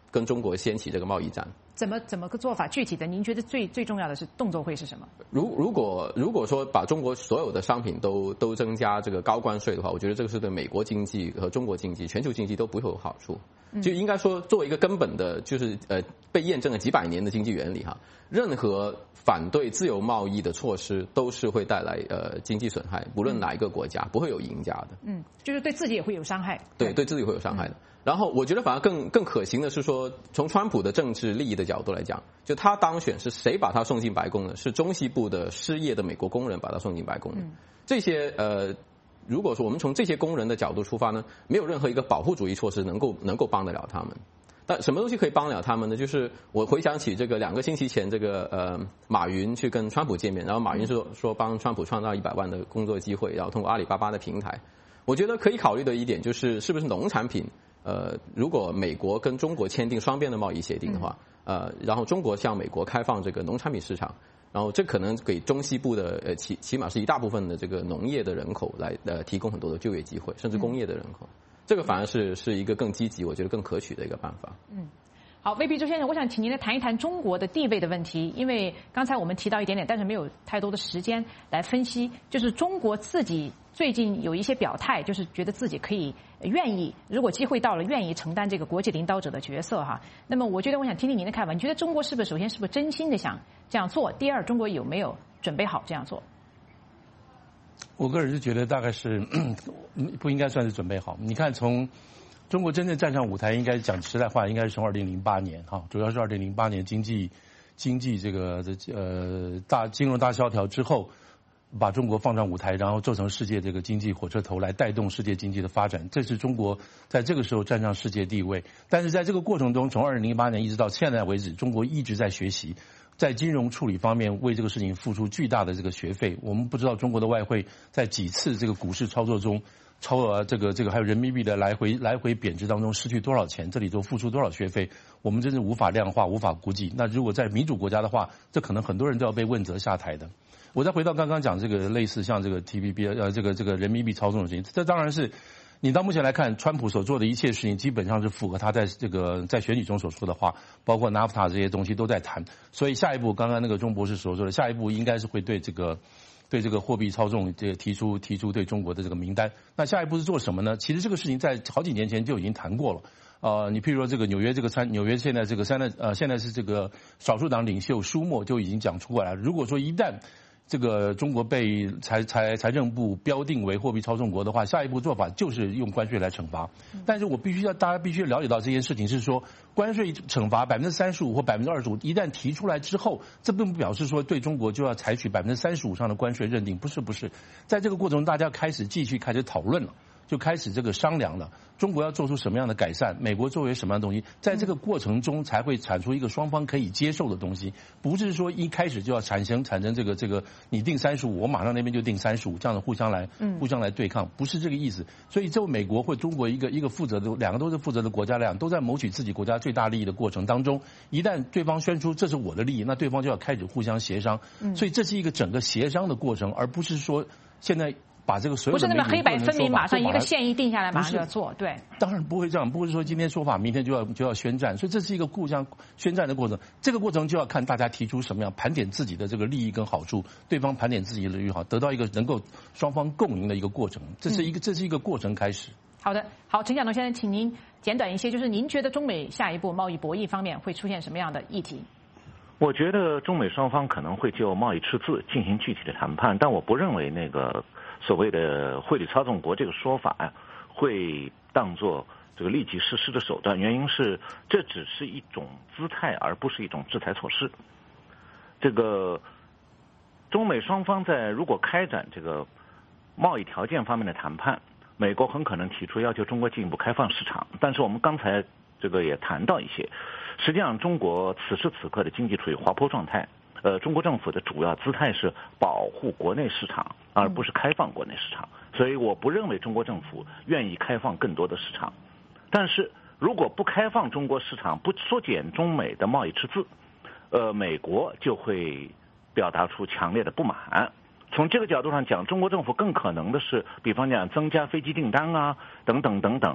跟中国掀起这个贸易战。 怎么怎么个做法？具体的，您觉得最最重要的是动作会是什么？ 如如果如果说把中国所有的商品都都增加这个高关税的话，我觉得这个是对美国经济和中国经济、全球经济都不会有好处。就应该说，作为一个根本的，就是呃被验证了几百年的经济原理哈，任何反对自由贸易的措施都是会带来呃经济损害，不论哪一个国家，不会有赢家的。 嗯，就是对自己也会有伤害。 对，对自己会有伤害的。然后我觉得反而更更可行的是说，从川普的政治利益的角度来讲，就他当选是谁把他送进白宫呢？是中西部的失业的美国工人把他送进白宫的。这些呃。如果说我们从这些工人的角度出发呢，没有任何一个保护主义措施能够能够帮得了他们。但什么东西可以帮得了他们呢？就是我回想起这个两个星期前，这个呃马云去跟川普见面，然后马云说说帮川普创造一百万的工作机会，然后通过阿里巴巴的平台。我觉得可以考虑的一点就是，是不是农产品？呃，如果美国跟中国签订双边的贸易协定的话，呃，然后中国向美国开放这个农产品市场。然后这可能给中西部的呃起起码是一大部分的这个农业的人口来呃提供很多的就业机会，甚至工业的人口，这个反而是是一个更积极，我觉得更可取的一个办法。 嗯。好，魏必周先生，我想请您来谈一谈中国的地位的问题，因为刚才我们提到一点点，但是没有太多的时间来分析。就是中国自己最近有一些表态，就是觉得自己可以愿意，如果机会到了，愿意承担这个国际领导者的角色哈。那么，我觉得我想听听您的看法，你觉得中国是不是首先是不是真心的想这样做？第二，中国有没有准备好这样做？ 我个人是觉得大概是不应该算是准备好。你看从。中国真正站上舞台，应该讲实在话，应该是从二零零八年哈，主要是二零零八年经济经济这个呃大金融大萧条之后，把中国放上舞台，然后做成世界这个经济火车头来带动世界经济的发展，这是中国在这个时候站上世界地位。但是在这个过程中，从二零零八年一直到现在为止，中国一直在学习。在金融处理方面为这个事情付出巨大的这个学费，我们不知道中国的外汇在几次这个股市操作中。超额这个这个还有人民币的来回来回贬值当中失去多少钱，这里头付出多少学费，我们真是无法量化无法估计。那如果在民主国家的话，这可能很多人都要被问责下台的。我再回到刚刚讲这个类似像这个 T P P 呃这个这个人民币操纵的事情，这当然是你到目前来看，川普所做的一切事情基本上是符合他在这个在选举中所说的话，包括 N A F T A 这些东西都在谈。所以下一步，刚刚那个钟博士所说的，下一步应该是会对这个。对这个货币操纵，这个提出提出对中国的这个名单。那下一步是做什么呢？其实这个事情在好几年前就已经谈过了。呃，你譬如说这个纽约这个参纽约现在这个现在呃现在是这个少数党领袖舒默就已经讲出来了。如果说一旦这个中国被财财财政部标定为货币操纵国的话，下一步做法就是用关税来惩罚。但是我必须要大家必须了解到这件事情是说，关税惩罚百分之三十五或百分之二十五，一旦提出来之后，这并不表示说对中国就要采取百分之三十五上的关税认定，不是不是，在这个过程中大家开始继续开始讨论了。就开始这个商量了，中国要做出什么样的改善，美国作为什么样的东西，在这个过程中才会产出一个双方可以接受的东西，不是说一开始就要产生产生这个这个你定三十五，我马上那边就定三十五，这样的互相来互相来对抗，不是这个意思。所以就美国或中国一个一个负责的两个都是负责的国家来讲，都在谋取自己国家最大利益的过程当中，一旦对方宣出这是我的利益，那对方就要开始互相协商。所以这是一个整个协商的过程，而不是说现在。把这个所有的不是那么黑白分明，马上一个线一定下来，马上就要做。对， 当然不会这样，不是说今天说法，明天就要就要宣战，所以这是一个互相宣战的过程。这个过程就要看大家提出什么样，盘点自己的这个利益跟好处，对方盘点自己的利益好，得到一个能够双方共赢的一个过程。这是一个、嗯、这是一个过程开始。 好的，好，陈晓东先生，请您简短一些，就是您觉得中美下一步贸易博弈方面会出现什么样的议题？ 我觉得中美双方可能会就贸易赤字进行具体的谈判，但我不认为那个。所谓的汇率操纵国这个说法呀，会当作这个立即实施的手段。原因是这只是一种姿态，而不是一种制裁措施。这个中美双方在如果开展这个贸易条件方面的谈判，美国很可能提出要求中国进一步开放市场。但是我们刚才这个也谈到一些，实际上中国此时此刻的经济处于滑坡状态。呃，中国政府的主要姿态是保护国内市场，而不是开放国内市场。所以我不认为中国政府愿意开放更多的市场。但是如果不开放中国市场，不缩减中美的贸易赤字，呃，美国就会表达出强烈的不满。从这个角度上讲，中国政府更可能的是，比方讲增加飞机订单啊，等等等等。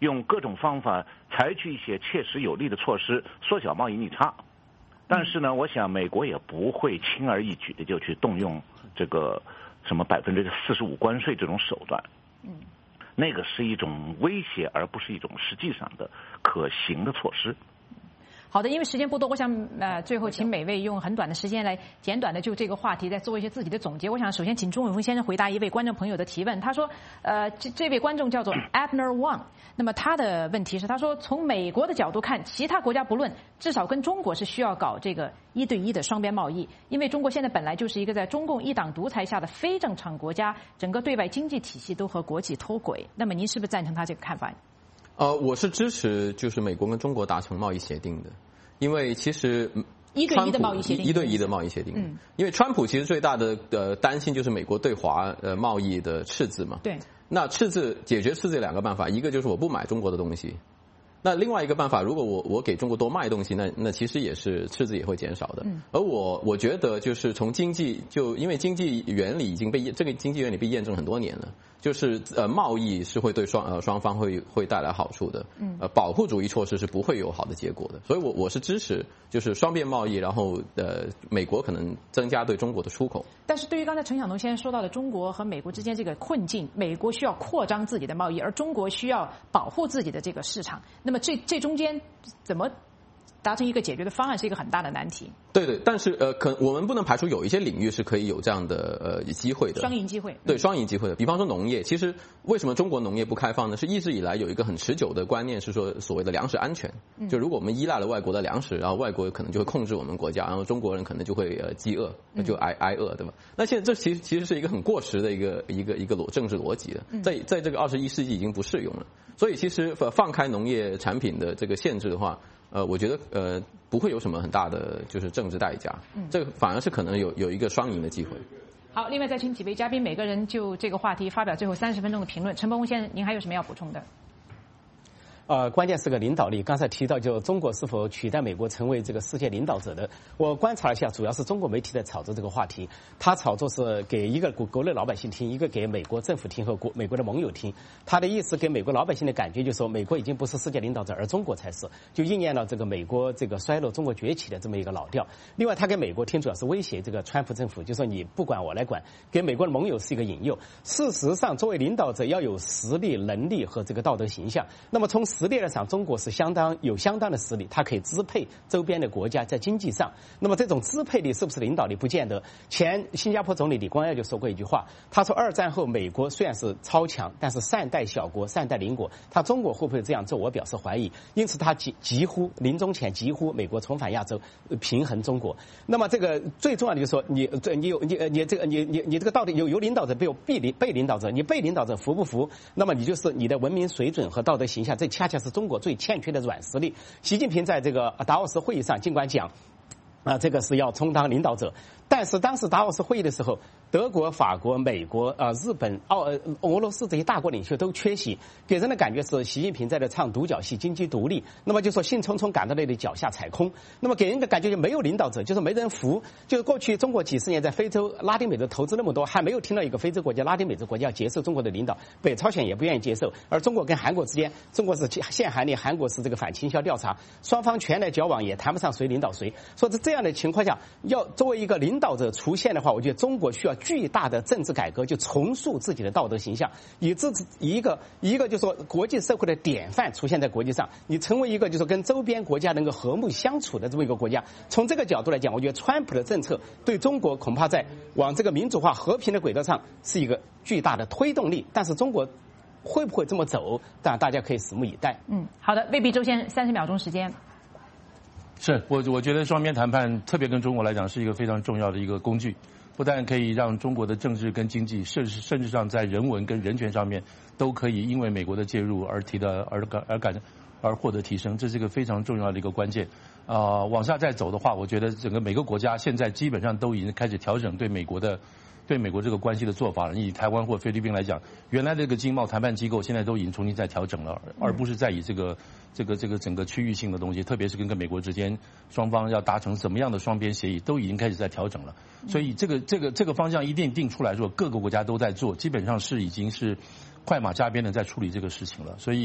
用各种方法采取一些切实有力的措施，缩小贸易逆差。但是呢，我想美国也不会轻而易举的就去动用这个什么百分之四十五关税这种手段。嗯，那个是一种威胁，而不是一种实际上的可行的措施。 好的，因为时间不多，我想呃最后请每位用很短的时间来简短的就这个话题再做一些自己的总结。我想首先请钟伟峰先生回答一位观众朋友的提问。他说，呃，这这位观众叫做 Abner Wang， 那么他的问题是，他说从美国的角度看，其他国家不论，至少跟中国是需要搞这个一对一的双边贸易，因为中国现在本来就是一个在中共一党独裁下的非正常国家，整个对外经济体系都和国际脱轨。那么您是不是赞成他这个看法？ 呃，我是支持就是美国跟中国达成贸易协定的，因为其实一对一的贸易协定， 一对一的贸易协定，嗯，因为川普其实最大的呃担心就是美国对华呃贸易的赤字嘛， 对， 那赤字解决赤字有两个办法，一个就是我不买中国的东西。那另外一个办法，如果我我给中国多卖东西，那那其实也是赤字也会减少的。嗯、而我我觉得就是从经济，就因为经济原理已经被这个经济原理被验证很多年了，就是呃贸易是会对双呃双方会会带来好处的。嗯。呃，保护主义措施是不会有好的结果的，所以我我是支持就是双边贸易，然后呃美国可能增加对中国的出口。 但是对于刚才陈晓农先生说到的中国和美国之间这个困境，美国需要扩张自己的贸易，而中国需要保护自己的这个市场。那么这这中间怎么达成一个解决的方案是一个很大的难题。 对对，但是呃，可我们不能排除有一些领域是可以有这样的呃机会的， 双赢机会。 对，双赢机会的。比方说农业，其实为什么中国农业不开放呢？是一直以来有一个很持久的观念，是说所谓的粮食安全。就如果我们依赖了外国的粮食，然后外国可能就会控制我们国家，然后中国人可能就会呃饥饿，就挨挨饿，对吧？那现在这其实其实是一个很过时的一个一个一个逻政治逻辑的，在在这个二十一世纪已经不适用了。所以其实放开农业产品的这个限制的话，呃，我觉得呃不会有什么很大的就是政治代价，嗯，这个反而是可能有有一个双赢的机会。 好，另外再请几位嘉宾，每个人就这个话题发表最后三十分钟的评论。陈伯宏先生，您还有什么要补充的？ 呃，关键是个领导力。刚才提到，就中国是否取代美国成为这个世界领导者的，我观察了一下，主要是中国媒体在炒作这个话题。他炒作是给一个国国内老百姓听，一个给美国政府听和国美国的盟友听。他的意思给美国老百姓的感觉就是说，美国已经不是世界领导者，而中国才是，就应验了这个美国这个衰落、中国崛起的这么一个老调。另外，他给美国听主要是威胁这个川普政府，就说你不管我来管，给美国的盟友是一个引诱。事实上，作为领导者要有实力、能力和这个道德形象。那么从实力上，中国是相当有相当的实力，它可以支配周边的国家在经济上。那么这种支配力是不是领导力，不见得。前新加坡总理李光耀就说过一句话，他说二战后美国虽然是超强，但是善待小国，善待邻国。他中国会不会这样做，我表示怀疑。因此他几几乎临终前几乎美国重返亚洲，平衡中国。那么这个最重要的就是说，你这你有你你这个你你你这个到底有有领导者，有被领被领导者，你被领导者服不服？那么你就是你的文明水准和道德形象，这恰恰是中国最欠缺的软实力。习近平在这个达沃斯会议上尽管讲啊，这个是要充当领导者，但是当时达沃斯会议的时候，德国、法国、美国、啊日本、澳、俄罗斯这些大国领袖都缺席，给人的感觉是习近平在这唱独角戏，经济独立。那么就说兴冲冲赶到那里脚下踩空，那么给人的感觉就没有领导者，就是没人服。就是过去中国几十年在非洲、拉丁美洲投资那么多，还没有听到一个非洲国家、拉丁美洲国家要接受中国的领导，北朝鲜也不愿意接受。而中国跟韩国之间，中国是限韩令，韩国是这个反倾销调查，双方全来交往，也谈不上谁领导谁。说在这样的情况下，要作为一个领导者出现的话，我觉得中国需要巨大的政治改革，就重塑自己的道德形象，以自一个一个就说国际社会的典范出现在国际上，你成为一个就是跟周边国家能够和睦相处的这么一个国家。从这个角度来讲，我觉得川普的政策对中国恐怕在往这个民主化和平的轨道上是一个巨大的推动力，但是中国会不会这么走，当然大家可以拭目以待。 嗯，好的，未必周先生三十秒钟时间。 是我我觉得双边谈判特别跟中国来讲是一个非常重要的一个工具，不但可以让中国的政治跟经济，甚至甚至上在人文跟人权上面都可以因为美国的介入而提的而感而感而获得提升，这是一个非常重要的一个关键。啊、呃，往下再走的话，我觉得整个每个国家现在基本上都已经开始调整对美国的。对美国这个关系的做法了，以台湾或菲律宾来讲，原来这个经贸谈判机构现在都已经重新在调整了，而不是在以这个这个这个整个区域性的东西，特别是跟跟美国之间双方要达成什么样的双边协议，都已经开始在调整了。所以这个这个这个方向一定定出来说，各个国家都在做，基本上是已经是快马加鞭的在处理这个事情了。所以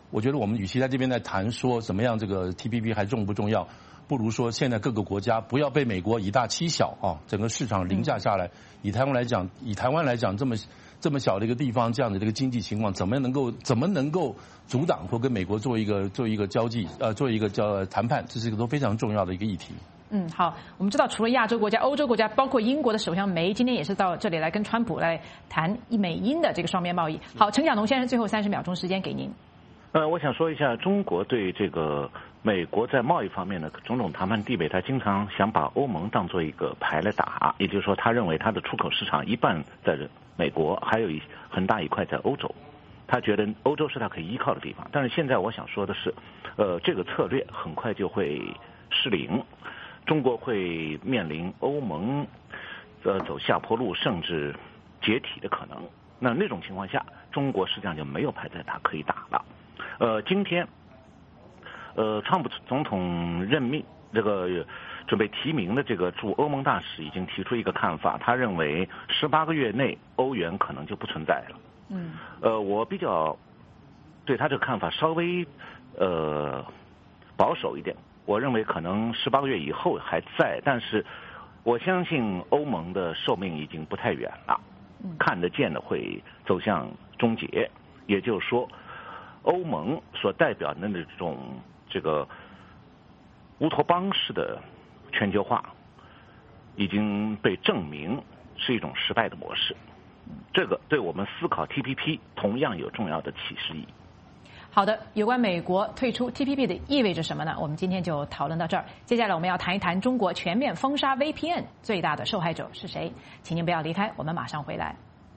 我觉得我们与其在这边在谈说怎么样这个 T P P 还重不重要，不如说现在各个国家不要被美国以大欺小啊，整个市场凌驾下来。以台湾来讲，以台湾来讲这么这么小的一个地方，这样的这个经济情况，怎么能够怎么能够阻挡或跟美国做一个做一个交际呃做一个叫谈判，这是一个都非常重要的一个议题。 嗯，好，我们知道除了亚洲国家、欧洲国家，包括英国的首相梅今天也是到这里来跟川普来谈美英的这个双边贸易。好，陈小农先生，最后三十秒钟时间给您。 呃，我想说一下中国对这个美国在贸易方面的种种谈判地位，他经常想把欧盟当做一个牌来打，也就是说，他认为他的出口市场一半在美国，还有一很大一块在欧洲，他觉得欧洲是他可以依靠的地方。但是现在我想说的是，呃，这个策略很快就会失灵。中国会面临欧盟呃走下坡路甚至解体的可能。那那种情况下，中国实际上就没有牌在打可以打了。呃，今天呃，川普总统任命这个准备提名的这个驻欧盟大使已经提出一个看法，他认为十八个月内欧元可能就不存在了。嗯。呃，我比较对他这个看法稍微呃保守一点。我认为可能十八个月以后还在，但是我相信欧盟的寿命已经不太远了，看得见的会走向终结。也就是说，欧盟所代表的那种这个乌托邦式的全球化，已经被证明是一种失败的模式。这个对我们思考 T P P 同样有重要的启示意义。 好的，有关美国退出 T P P 的意味着什么呢？我们今天就讨论到这儿。接下来我们要谈一谈中国全面封杀 V P N 最大的受害者是谁？请您不要离开，我们马上回来。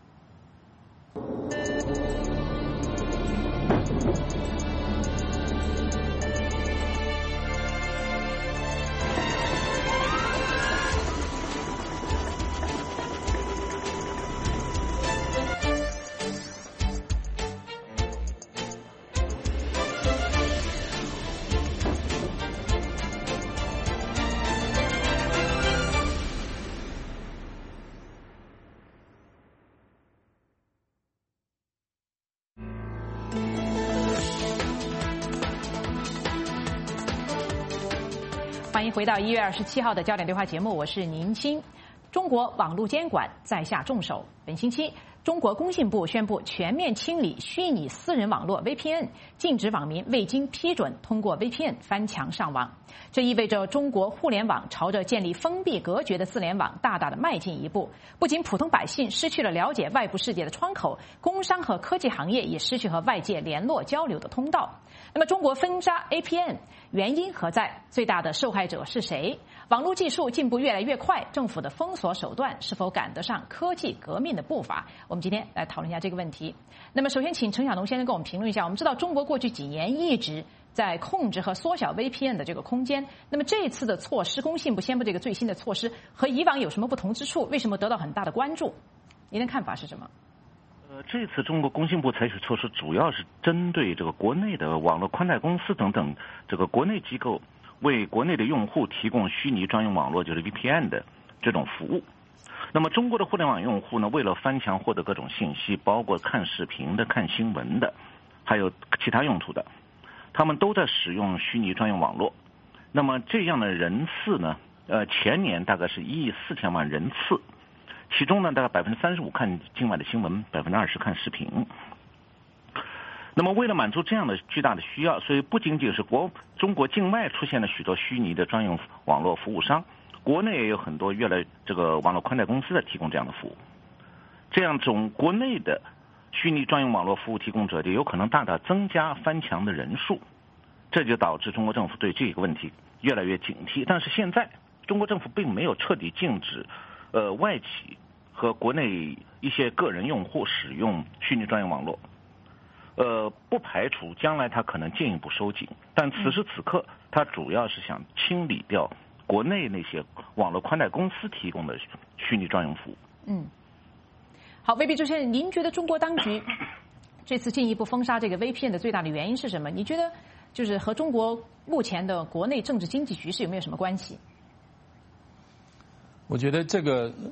欢迎回到一月二十七号的焦点对话节目，我是宁青。中国网络监管在下重手，本星期中国工信部宣布全面清理虚拟私人网络 V P N， 禁止网民未经批准通过 V P N 翻墙上网。这意味着中国互联网朝着建立封闭隔绝的自联网大大的迈进一步。不仅普通百姓失去了了解外部世界的窗口，工商和科技行业也失去和外界联络交流的通道。那么中国封杀 A P N 原因何在？最大的受害者是谁？网络技术进步越来越快，政府的封锁手段是否赶得上科技革命的步伐？我们今天来讨论一下这个问题。那么首先请陈小农先生跟我们评论一下。我们知道中国过去几年一直在控制和缩小 V P N 的这个空间，那么这次的措施，工信部宣布这个最新的措施和以往有什么不同之处？为什么得到很大的关注？您的看法是什么？ 呃，这次中国工信部采取措施，主要是针对这个国内的网络宽带公司等等这个国内机构，为国内的用户提供虚拟专用网络，就是 V P N 的这种服务。那么中国的互联网用户呢，为了翻墙获得各种信息，包括看视频的、看新闻的，还有其他用途的，他们都在使用虚拟专用网络。那么这样的人次呢，呃，前年大概是一亿四千万人次。其中呢，大概百分之三十五看境外的新闻，百分之二十看视频。那么，为了满足这样的巨大的需要，所以不仅仅是国中国境外出现了许多虚拟的专用网络服务商，国内也有很多越来这个网络宽带公司在提供这样的服务。这样种国内的虚拟专用网络服务提供者就有可能大大增加翻墙的人数，这就导致中国政府对这个问题越来越警惕。但是现在，中国政府并没有彻底禁止呃外企和国内一些个人用户使用虚拟专用网络，呃，不排除将来它可能进一步收紧，但此时此刻，它主要是想清理掉国内那些网络宽带公司提供的虚拟专用服务。 嗯，好，魏必周先生，您觉得中国当局这次进一步封杀这个 V P N 的最大的原因是什么？你觉得就是和中国目前的国内政治经济局势有没有什么关系？ 我觉得这个。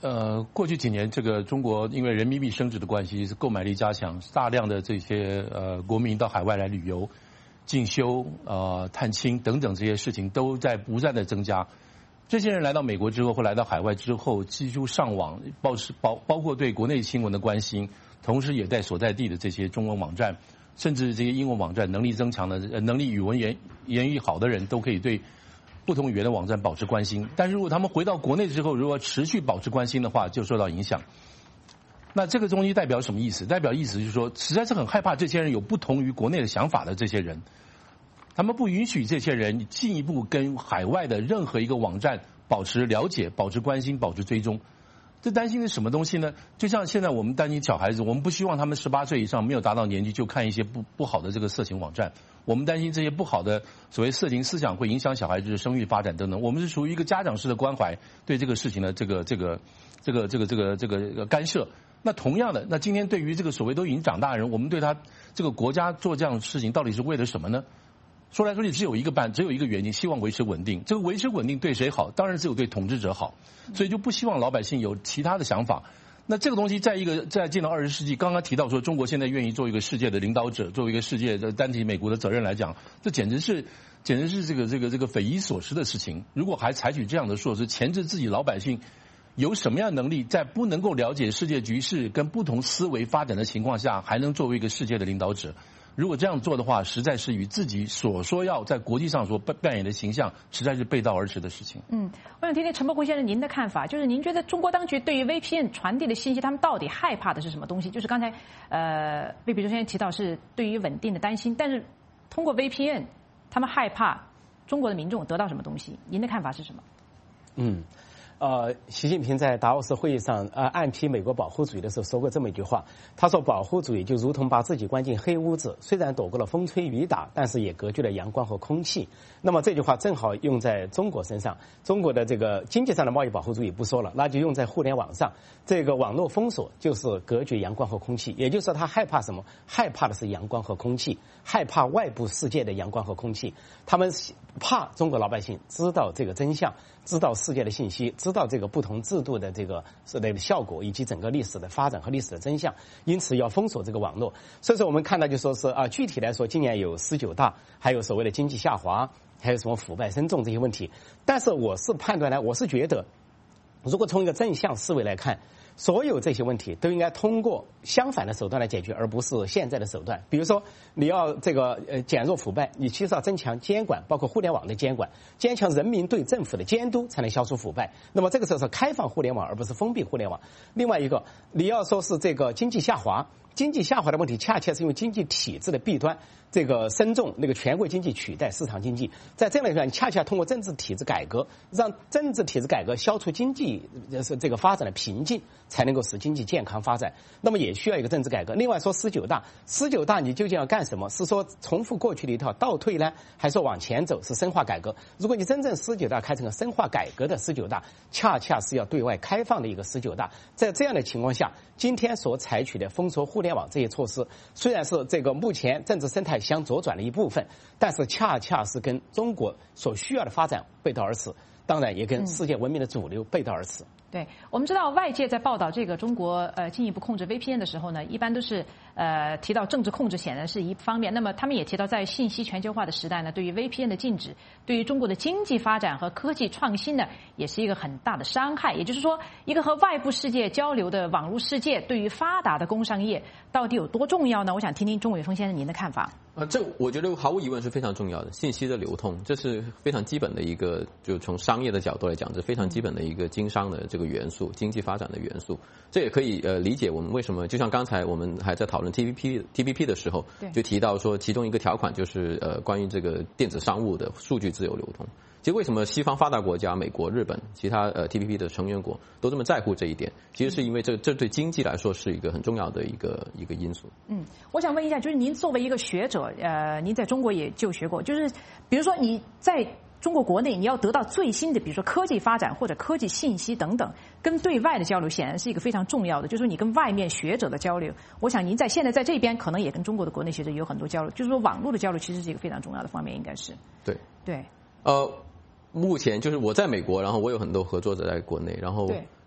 呃，过去几年这个中国因为人民币升值的关系，是购买力加强，大量的这些呃国民到海外来旅游、进修、呃探亲等等这些事情都在不断的增加。这些人来到美国之后，或来到海外之后，几乎上网，包包包括对国内新闻的关心，同时也在所在地的这些中文网站，甚至这些英文网站，能力增强的、能力语文言言语好的人都可以对不同语言的网站保持关心。但是如果他们回到国内之后，如果持续保持关心的话，就受到影响。那这个东西代表什么意思？代表意思就是说，实在是很害怕这些人有不同于国内的想法的这些人。他们不允许这些人进一步跟海外的任何一个网站保持了解、保持关心、保持追踪。这担心的是什么东西呢？就像现在我们担心小孩子，我们不希望他们十八岁以上没有达到年纪就看一些不不好的这个色情网站。我们担心这些不好的所谓色情思想会影响小孩子的生育发展等等。我们是属于一个家长式的关怀，对这个事情的这个这个这个这个这个这个干涉。那同样的，那今天对于这个所谓都已经长大的人，我们对他这个国家做这样的事情，到底是为了什么呢？说来说去只有一个办，只有一个原因，希望维持稳定。这个维持稳定对谁好？当然只有对统治者好，所以就不希望老百姓有其他的想法。那这个东西在一个在进到二十世纪，刚刚提到说中国现在愿意做一个世界的领导者，作为一个世界的担起美国的责任来讲，这简直是简直是这个这个这个匪夷所思的事情。如果还采取这样的措施，钳制自己老百姓有什么样的能力，在不能够了解世界局势跟不同思维发展的情况下，还能作为一个世界的领导者？如果这样做的话，实在是与自己所说要在国际上所扮演的形象，实在是背道而驰的事情。 嗯，我想听听陈伯宏先生您的看法，就是您觉得中国当局对于 V P N 传递的信息，他们到底害怕的是什么东西？就是刚才呃魏比中先生提到是对于稳定的担心，但是通过 V P N， 他们害怕中国的民众得到什么东西？您的看法是什么？ 嗯。呃，习近平在达沃斯会议上呃暗批美国保护主义的时候说过这么一句话，他说保护主义就如同把自己关进黑屋子，虽然躲过了风吹雨打，但是也隔绝了阳光和空气。那么这句话正好用在中国身上，中国的这个经济上的贸易保护主义不说了，那就用在互联网上，这个网络封锁就是隔绝阳光和空气，也就是说他害怕什么？害怕的是阳光和空气，害怕外部世界的阳光和空气，他们怕中国老百姓知道这个真相，知道世界的信息，知道这个不同制度的这个是的效果，以及整个历史的发展和历史的真相，因此要封锁这个网络。所以说我们看到就说是啊，具体来说，今年有十九大，还有所谓的经济下滑，还有什么腐败深重这些问题。但是我是判断呢，我是觉得，如果从一个正向思维来看，所有这些问题都应该通过相反的手段来解决，而不是现在的手段。比如说，你要这个呃减弱腐败，你其实要增强监管，包括互联网的监管，坚强人民对政府的监督，才能消除腐败。那么这个时候是开放互联网，而不是封闭互联网。另外一个，你要说是这个经济下滑。经济下滑的问题，恰恰是因为经济体制的弊端，这个深重那个权贵经济取代市场经济，在这样的情况下，恰恰通过政治体制改革，让政治体制改革消除经济是这个发展的瓶颈，才能够使经济健康发展。那么也需要一个政治改革。另外说十九大，十九大你究竟要干什么？是说重复过去的一套倒退呢，还是说往前走，是深化改革？如果你真正十九大开成了深化改革的十九大，恰恰是要对外开放的一个十九大。在这样的情况下，今天所采取的封锁互联网这些措施，虽然是这个目前政治生态向左转的一部分，但是恰恰是跟中国所需要的发展背道而驰，当然也跟世界文明的主流背道而驰。 对，我们知道外界在报道这个中国呃进一步控制 V P N 的时候呢，一般都是呃提到政治控制显然是一方面，那么他们也提到在信息全球化的时代呢，对于 V P N 的禁止，对于中国的经济发展和科技创新呢，也是一个很大的伤害。也就是说，一个和外部世界交流的网络世界，对于发达的工商业到底有多重要呢？我想听听钟伟峰先生您的看法。 啊，这我觉得毫无疑问是非常重要的，信息的流通，这是非常基本的一个，就从商业的角度来讲，这非常基本的一个经商的这个元素，经济发展的元素。这也可以呃理解我们为什么，就像刚才我们还在讨论 T P P T P P 的时候，就提到说其中一个条款就是呃关于这个电子商务的数据自由流通。其实为什么西方发达国家，美国、日本、其他呃 T P P 的成员国都这么在乎这一点？其实是因为这这对经济来说是一个很重要的一个一个因素。 嗯，我想问一下，就是您作为一个学者，呃，您在中国也就学过，就是比如说你在中国国内，你要得到最新的，比如说科技发展或者科技信息等等，跟对外的交流显然是一个非常重要的，就是说你跟外面学者的交流。我想您在现在在这边可能也跟中国的国内学者有很多交流，就是说网络的交流其实是一个非常重要的方面，应该是。 对对。 呃。目前就是我在美国，然后我有很多合作者在国内，然后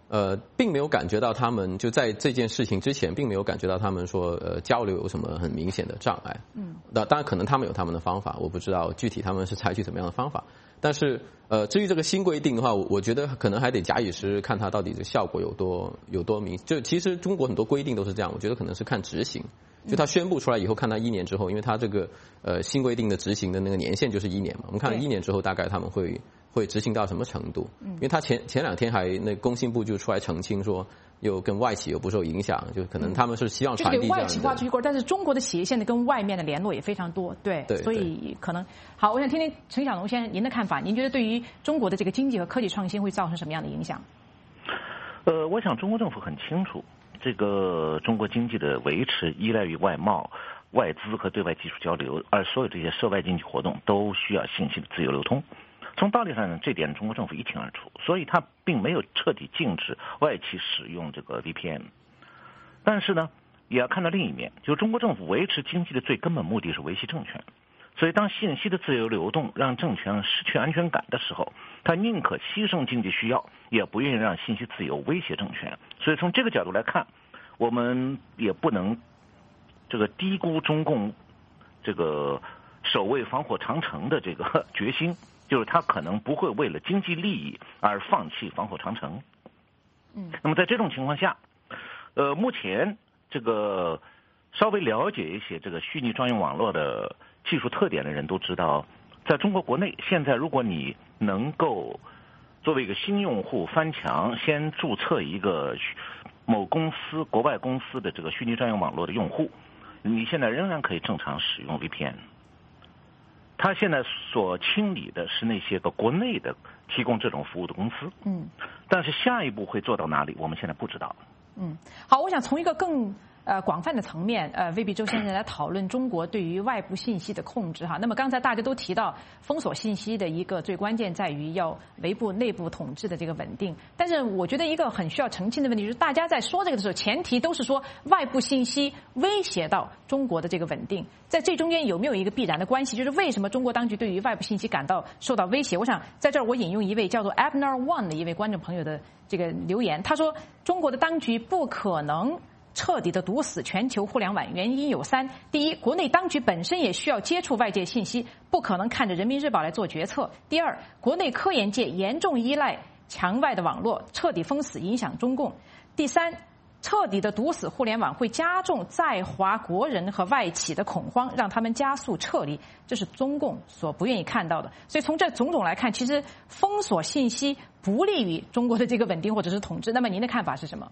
呃，并没有感觉到他们就在这件事情之前，并没有感觉到他们说呃交流有什么很明显的障碍。嗯，那当然可能他们有他们的方法，我不知道具体他们是采取怎么样的方法。但是呃，至于这个新规定的话，我我觉得可能还得假以时日，看它到底这个效果有多有多明。就其实中国很多规定都是这样，我觉得可能是看执行。就它宣布出来以后，看它一年之后，因为它这个呃新规定的执行的那个年限就是一年嘛，我们看一年之后大概他们会会执行到什么程度？因为他前前两天还那工信部就出来澄清说，又跟外企又不受影响，就可能他们是希望传递这样的。 就是给外企画出去过，但是中国的企业现在跟外面的联络也非常多，对， 对， 所以可能好，我想听听陈小龙先生您的看法，您觉得对于中国的这个经济和科技创新会造成什么样的影响？ 呃，我想中国政府很清楚。这个中国经济的维持依赖于外贸、外资和对外技术交流，而所有这些涉外经济活动都需要信息的自由流通。从道理上呢，这点中国政府一清二楚，所以它并没有彻底禁止外企使用这个 V P N。但是呢，也要看到另一面，就是中国政府维持经济的最根本目的是维系政权。所以当信息的自由流动让政权失去安全感的时候，他宁可牺牲经济需要，也不愿意让信息自由威胁政权。所以从这个角度来看，我们也不能这个低估中共这个守卫防火长城的这个决心，就是他可能不会为了经济利益而放弃防火长城。嗯，那么在这种情况下，呃，目前这个稍微了解一些这个虚拟专用网络的技术特点的人都知道，在中国国内现在如果你能够作为一个新用户翻墙，先注册一个某公司国外公司的这个虚拟专用网络的用户，你现在仍然可以正常使用 V P N。他现在所清理的是那些个国内的提供这种服务的公司，嗯，但是下一步会做到哪里，我们现在不知道。 嗯，好，我想从一个更呃广泛的层面，呃，魏必周先生来讨论中国对于外部信息的控制哈。那么刚才大家都提到封锁信息的一个最关键在于要维护内部统治的这个稳定，但是我觉得一个很需要澄清的问题就是大家在说这个的时候，前提都是说外部信息威胁到中国的这个稳定，在这中间有没有一个必然的关系？就是为什么中国当局对于外部信息感到受到威胁？我想在这儿我引用一位叫做 Abner One 的一位观众朋友的这个留言，他说中国的当局不可能彻底的堵死全球互联网，原因有三：第一，国内当局本身也需要接触外界信息，不可能看着人民日报来做决策；第二，国内科研界严重依赖墙外的网络，彻底封死影响中共；第三，彻底的堵死互联网会加重在华国人和外企的恐慌，让他们加速撤离，这是中共所不愿意看到的。所以从这种种来看，其实封锁信息不利于中国的这个稳定或者是统治。那么您的看法是什么？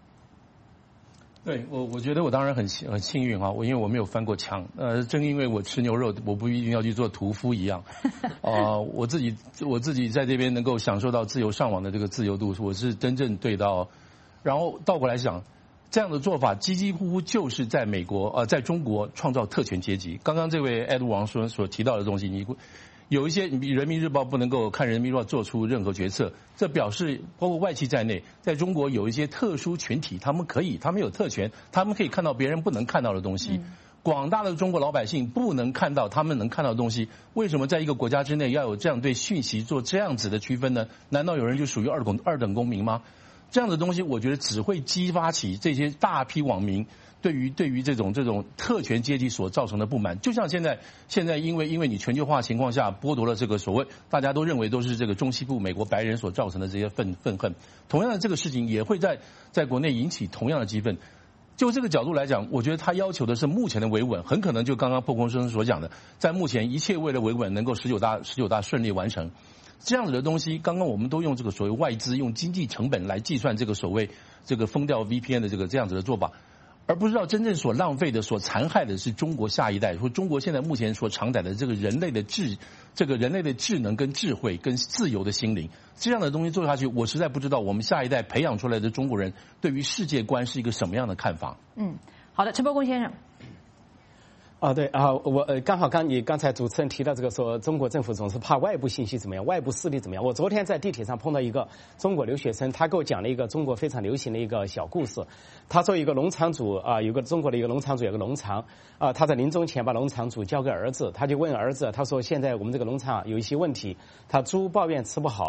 对我，我觉得我当然很很幸运哈，我因为我没有翻过墙，呃，正因为我吃牛肉，我不一定要去做屠夫一样，啊、呃，我自己我自己在这边能够享受到自由上网的这个自由度，我是真正对到，然后倒过来想，这样的做法几几乎乎就是在美国呃，在中国创造特权阶级。刚刚这位艾杜王说所提到的东西，你有一些你人民日报不能够看人民日报做出任何决策，这表示包括外企在内，在中国有一些特殊群体，他们可以，他们有特权，他们可以看到别人不能看到的东西。广大的中国老百姓不能看到他们能看到的东西，为什么在一个国家之内要有这样对讯息做这样子的区分呢？难道有人就属于二等二等公民吗？这样的东西，我觉得只会激发起这些大批网民对于对于这种这种特权阶级所造成的不满。就像现在现在因为因为你全球化情况下剥夺了这个所谓大家都认为都是这个中西部美国白人所造成的这些愤愤恨，同样的这个事情也会在在国内引起同样的激愤。就这个角度来讲，我觉得他要求的是目前的维稳，很可能就刚刚破空先生所讲的，在目前一切为了维稳能够十九大十九大顺利完成。这样子的东西，刚刚我们都用这个所谓外资用经济成本来计算这个所谓这个封掉 V P N 的这个这样子的做法，而不知道真正所浪费的、所残害的是中国下一代，说中国现在目前所承载的这个人类的智、这个人类的智能跟智慧跟自由的心灵，这样的东西做下去，我实在不知道我们下一代培养出来的中国人对于世界观是一个什么样的看法。 嗯，好的，陈伯公先生。 啊，对啊，我呃刚好刚你刚才主持人提到这个说中国政府总是怕外部信息怎么样，外部势力怎么样。我昨天在地铁上碰到一个中国留学生，他给我讲了一个中国非常流行的一个小故事。他说一个农场主啊，有个中国的一个农场主有个农场啊，他在临终前把农场主交给儿子，他就问儿子，他说现在我们这个农场有一些问题，他猪抱怨吃不好。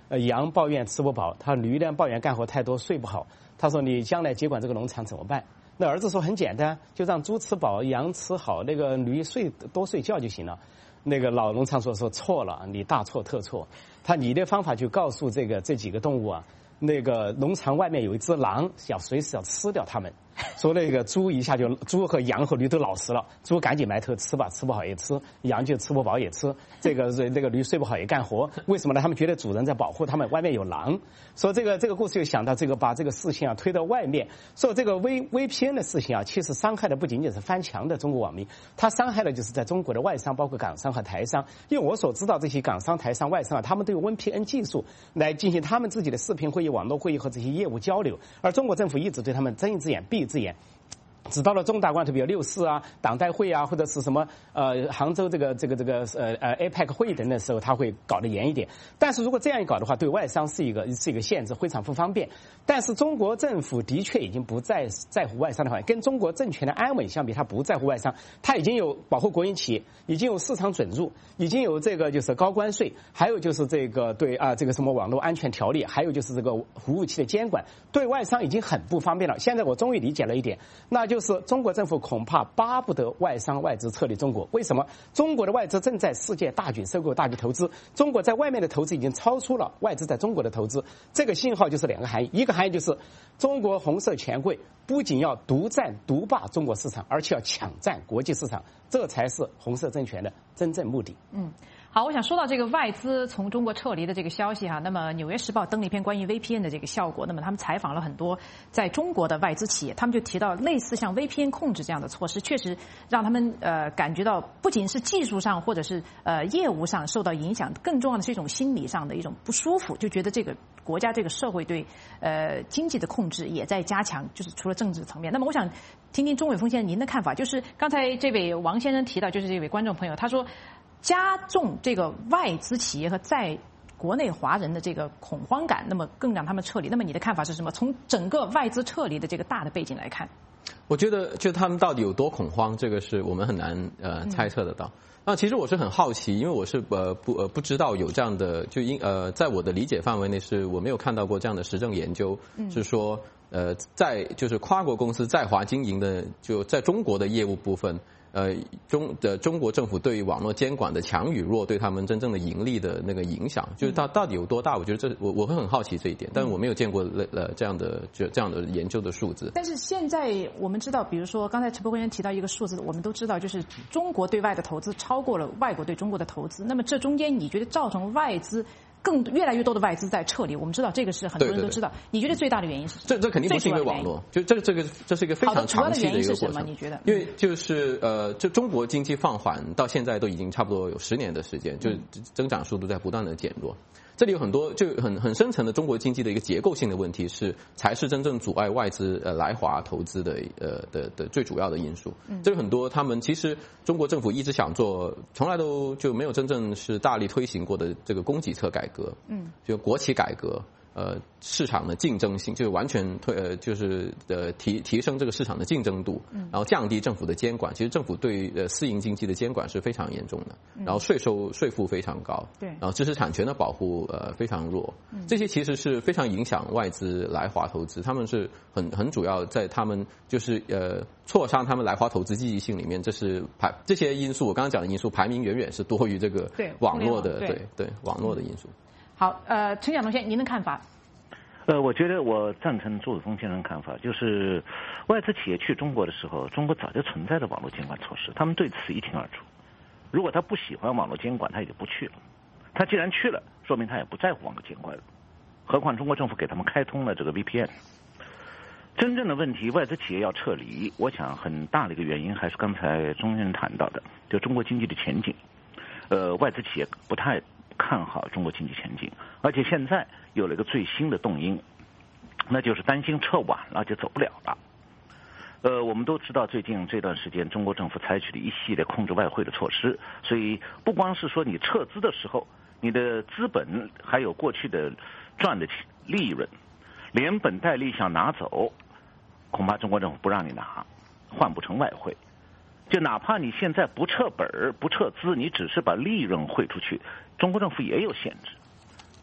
呃，羊抱怨吃不饱，他驴呢抱怨干活太多睡不好。他说你将来接管这个农场怎么办？那儿子说很简单，就让猪吃饱，羊吃好，那个驴睡多睡觉就行了。那个老农场说说错了，你大错特错。他你的方法就告诉这个这几个动物啊，那个农场外面有一只狼，要随时要吃掉它们。说那个猪一下就猪和羊和驴都老实了，猪赶紧埋头吃吧，吃不好也吃，羊就吃不饱也吃，这个那个驴睡不好也干活。为什么呢？他们觉得主人在保护他们，外面有狼。说这个这个故事又想到这个把这个事情啊推到外面，说这个 V VPN 的事情啊，其实伤害的不仅仅是翻墙的中国网民，它伤害的就是在中国的外商，包括港商和台商。因为我所知道这些港商、台商、外商啊，他们都有 V P N 技术来进行他们自己的视频会议、网络会议和这些业务交流，而中国政府一直对他们睁一只眼闭一只眼。只到了重大关头，比如六四啊、党代会啊，或者是什么呃杭州这个这个这个呃呃 A P E C 会议等的时候，他会搞得严一点。但是如果这样一搞的话，对外商是一个是一个限制，非常不方便。但是中国政府的确已经不再在乎外商的话，跟中国政权的安稳相比，他不在乎外商，他已经有保护国营企业，已经有市场准入，已经有这个就是高关税，还有就是这个对啊这个什么网络安全条例，还有就是这个服务器的监管，对外商已经很不方便了。现在我终于理解了一点，那就。就是中国政府恐怕巴不得外商外资撤离中国。为什么？中国的外资正在世界大举收购、大举投资，中国在外面的投资已经超出了外资在中国的投资。这个信号就是两个含义，一个含义就是中国红色权贵不仅要独占独霸中国市场，而且要抢占国际市场，这才是红色政权的真正目的。 嗯。好，我想说到这个外资从中国撤离的这个消息哈，那么《纽约时报》登了一篇关于 V P N 的这个效果，那么他们采访了很多在中国的外资企业，他们就提到类似像 V P N 控制这样的措施，确实让他们呃感觉到不仅是技术上或者是呃业务上受到影响，更重要的是一种心理上的一种不舒服，就觉得这个国家这个社会对呃经济的控制也在加强，就是除了政治层面。那么我想听听钟伟峰先生您的看法，就是刚才这位王先生提到，就是这位观众朋友他说。加重这个外资企业和在国内华人的这个恐慌感，那么更让他们撤离。那么你的看法是什么？从整个外资撤离的这个大的背景来看， 我觉得就他们到底有多恐慌，这个是我们很难呃猜测得到。嗯、那其实我是很好奇，因为我是呃不呃不知道有这样的，就因呃在我的理解范围内，是我没有看到过这样的实证研究，嗯、是说呃在就是跨国公司在华经营的，就在中国的业务部分。呃，中的中国政府对于网络监管的强与弱，对他们真正的盈利的那个影响，就是它到底有多大？我觉得这我我会很好奇这一点，但是我没有见过呃这样的就这样的研究的数字。 但是现在我们知道，比如说刚才陈伯文提到一个数字，我们都知道，就是中国对外的投资超过了外国对中国的投资。那么这中间你觉得造成外资？更越来越多的外资在撤离，我们知道这个是很多人都知道。对对对，你觉得最大的原因是什么？ 这这肯定不是因为网络，就这个这个这是一个非常长期的一个过程。 你觉得？ 因为就是呃，就中国经济放缓到现在都已经差不多有十年的时间，就是增长速度在不断的减弱。这里有很多就很很深层的中国经济的一个结构性的问题，是才是真正阻碍外资呃来华投资的呃的的最主要的因素。嗯，这个很多他们其实中国政府一直想做，从来都就没有真正是大力推行过的这个供给侧改革。嗯，就国企改革。呃，市场的竞争性就是完全推呃，就是呃提提升这个市场的竞争度，然后降低政府的监管。其实政府对呃私营经济的监管是非常严重的，然后税收税负非常高，对，然后知识产权的保护呃非常弱，这些其实是非常影响外资来华投资。他们是很很主要在他们就是呃挫伤他们来华投资积极性里面，这是排这些因素我刚刚讲的因素排名远远是多于这个网络的对对网络的因素。 好，呃，陈晓东先生，您的看法？ 呃，我觉得我赞成朱伟峰先生的看法，就是外资企业去中国的时候，中国早就存在着网络监管措施，他们对此一清二楚。如果他不喜欢网络监管，他也就不去了。他既然去了，说明他也不在乎网络监管了。何况中国政府给他们开通了这个 V P N。真正的问题，外资企业要撤离，我想很大的一个原因还是刚才钟先生谈到的，就中国经济的前景。呃，外资企业不太看好中国经济前景，而且现在有了一个最新的动因，那就是担心撤晚了就走不了了。呃，我们都知道最近这段时间中国政府采取了一系列控制外汇的措施，所以不光是说你撤资的时候，你的资本还有过去的赚的利润，连本带利想拿走，恐怕中国政府不让你拿，换不成外汇。就哪怕你现在不撤本儿不撤资，你只是把利润汇出去，中国政府也有限制。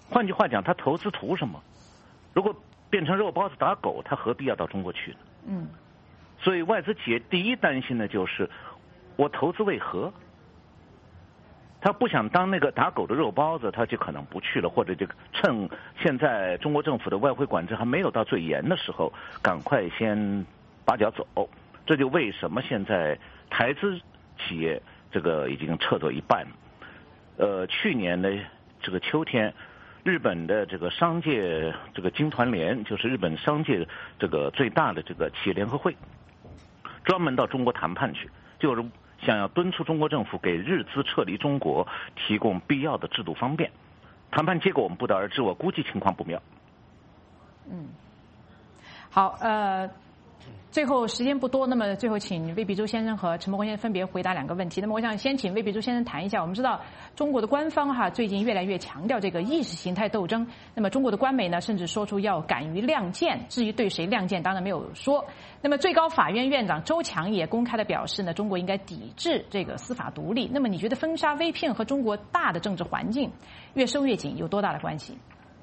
换句话讲，他投资图什么？如果变成肉包子打狗，他何必要到中国去呢？ 嗯。 所以外资企业第一担心的就是我投资为何？他不想当那个打狗的肉包子，他就可能不去了，或者就趁现在中国政府的外汇管制还没有到最严的时候，赶快先拔脚走。这就为什么现在台资企业这个已经撤走一半。呃，去年的这个秋天，日本的这个商界这个经团联，就是日本商界这个最大的这个企业联合会，专门到中国谈判去，就是想要敦促中国政府给日资撤离中国提供必要的制度方便。谈判结果我们不得而知，我估计情况不妙。 嗯，好，呃。最后时间不多，那么最后请魏必洲先生和陈伯宏先生分别回答两个问题。那么我想先请魏必洲先生谈一下，我们知道中国的官方哈最近越来越强调这个意识形态斗争，那么中国的官媒呢甚至说出要敢于亮剑，至于对谁亮剑当然没有说。那么最高法院院长周强也公开的表示呢，中国应该抵制这个司法独立。那么你觉得封杀微骗和中国大的政治环境越收越紧有多大的关系？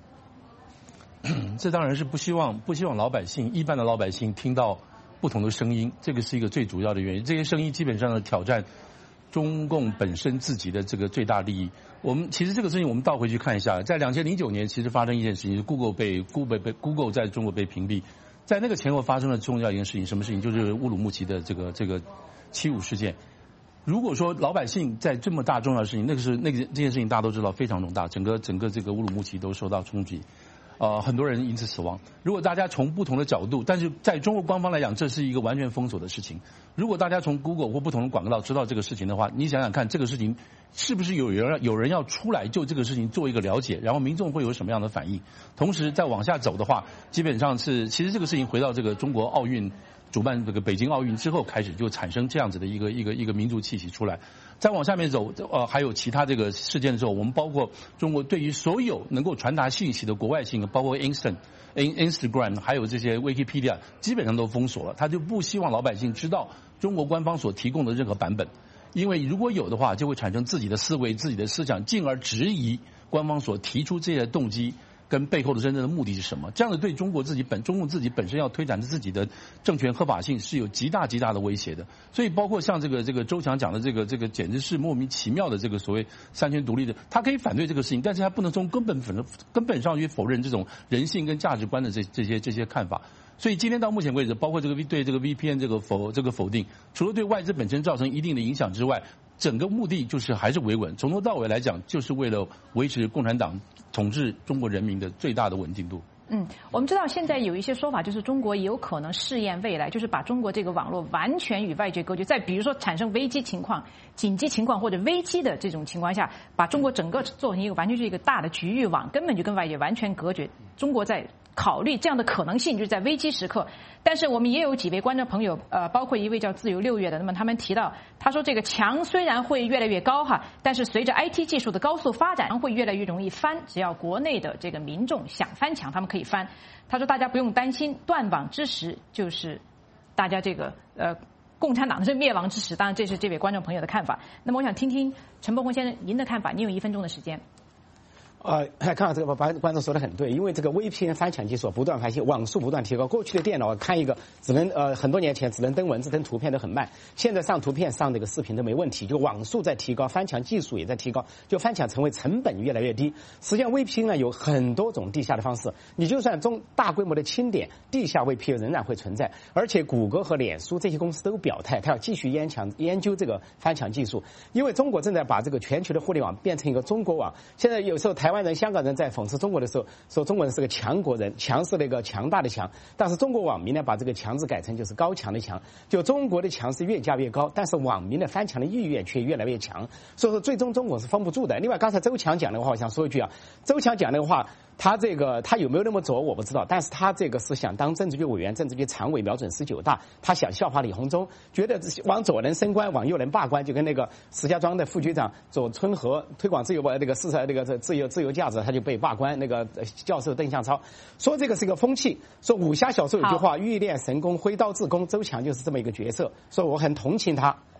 这当然是不希望不希望老百姓一般的老百姓听到不同的声音，这个是一个最主要的原因。这些声音基本上的挑战中共本身自己的这个最大利益。我们其实这个事情我们倒回去看一下，在两千零九年其实发生一件事情 ，Google 被 Google 被 Google 在中国被屏蔽，在那个前后发生了重要一件事情，什么事情？就是乌鲁木齐的这个这个七五事件。如果说老百姓在这么大重要的事情，那个是那个这件事情大家都知道非常重大，整个整个这个乌鲁木齐都受到冲击。呃，很多人因此死亡。如果大家从不同的角度，但是在中国官方来讲，这是一个完全封锁的事情。如果大家从 Google 或不同的广告知道这个事情的话，你想想看，这个事情是不是有人有人要出来就这个事情做一个了解，然后民众会有什么样的反应？同时再往下走的话，基本上是其实这个事情回到这个中国奥运主办这个北京奥运之后开始就产生这样子的一个一个一个民族气息出来。再往下面走，呃，还有其他这个事件的时候，我们包括中国对于所有能够传达信息的国外性，包括 Instant、Instagram， 还有这些 Wikipedia， 基本上都封锁了。他就不希望老百姓知道中国官方所提供的任何版本，因为如果有的话，就会产生自己的思维、自己的思想，进而质疑官方所提出这些动机跟背后的真正的目的是什么。这样的对中国自己本中共自己本身要推展自己的政权合法性是有极大极大的威胁的。所以包括像这个这个周强讲的这个这个简直是莫名其妙的这个所谓三权独立的，他可以反对这个事情，但是他不能从根本本根本上去否认这种人性跟价值观的这这些这些看法。所以今天到目前为止，包括这个对这个 V P N 这个否这个否定，除了对外资本身造成一定的影响之外，整个目的就是还是维稳，从头到尾来讲，就是为了维持共产党统治中国人民的最大的稳定度。 嗯，我们知道现在有一些说法，就是中国有可能试验未来，就是把中国这个网络完全与外界隔绝，在比如说产生危机情况、紧急情况或者危机的这种情况下，把中国整个做成一个完全是一个大的局域网，根本就跟外界完全隔绝。中国在考虑这样的可能性，就是在危机时刻。但是我们也有几位观众朋友，呃，包括一位叫自由六月的，那么他们提到，他说这个墙虽然会越来越高哈，但是随着 I T 技术的高速发展，会越来越容易翻。只要国内的这个民众想翻墙，他们可以翻。他说大家不用担心，断网之时就是大家这个呃共产党的这灭亡之时。当然，这是这位观众朋友的看法。那么我想听听陈伯宏先生您的看法，您有一分钟的时间。 呃，看到这个观观众说的很对，因为这个 V P N 翻墙技术不断翻新，网速不断提高。过去的电脑看一个只能呃很多年前只能登文字、登图片都很慢，现在上图片、上这个视频都没问题。就网速在提高，翻墙技术也在提高，就翻墙成为成本越来越低。实际上 V P N 呢有很多种地下的方式，你就算中大规模的清点，地下 V P N 仍然会存在。而且谷歌和脸书这些公司都表态，它要继续研强研究这个翻墙技术，因为中国正在把这个全球的互联网变成一个中国网。现在有时候台湾人、香港人在讽刺中国的时候，说中国人是个强国人，强是那个强大的强，但是中国网民呢把这个强字改成就是高墙的强，就中国的墙是越加越高，但是网民的翻墙的意愿却越来越强，所以说最终中国是封不住的。另外刚才周强讲的话，我想说一句啊，周强讲的话，他这个他有没有那么左我不知道，但是他这个是想当政治局委员、政治局常委，瞄准十九大，他想效法李鸿忠，觉得往左能升官，往右能罢官，就跟那个石家庄的副局长左春和推广自由那个市场那个自由自由价值，他就被罢官。那个教授邓向超说这个是一个风气，说武侠小说有句话欲练神功挥刀自宫，周强就是这么一个角色，所以我很同情他。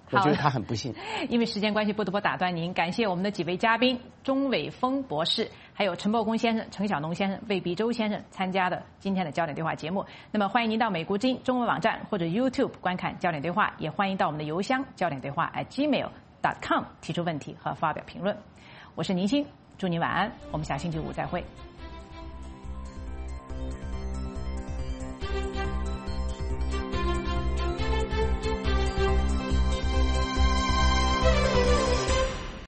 我觉得他很不幸。 因为时间关系，不得不打断您。感谢我们的几位嘉宾：钟伟峰博士，还有陈伯公先生、陈小农先生、魏必洲先生参加的今天的焦点对话节目。那么，欢迎您到美国之音中文网站或者 YouTube 观看焦点对话，也欢迎到我们的邮箱焦点对话 at gmail dot com 提出问题和发表评论。我是宁鑫，祝您晚安，我们下星期五再会。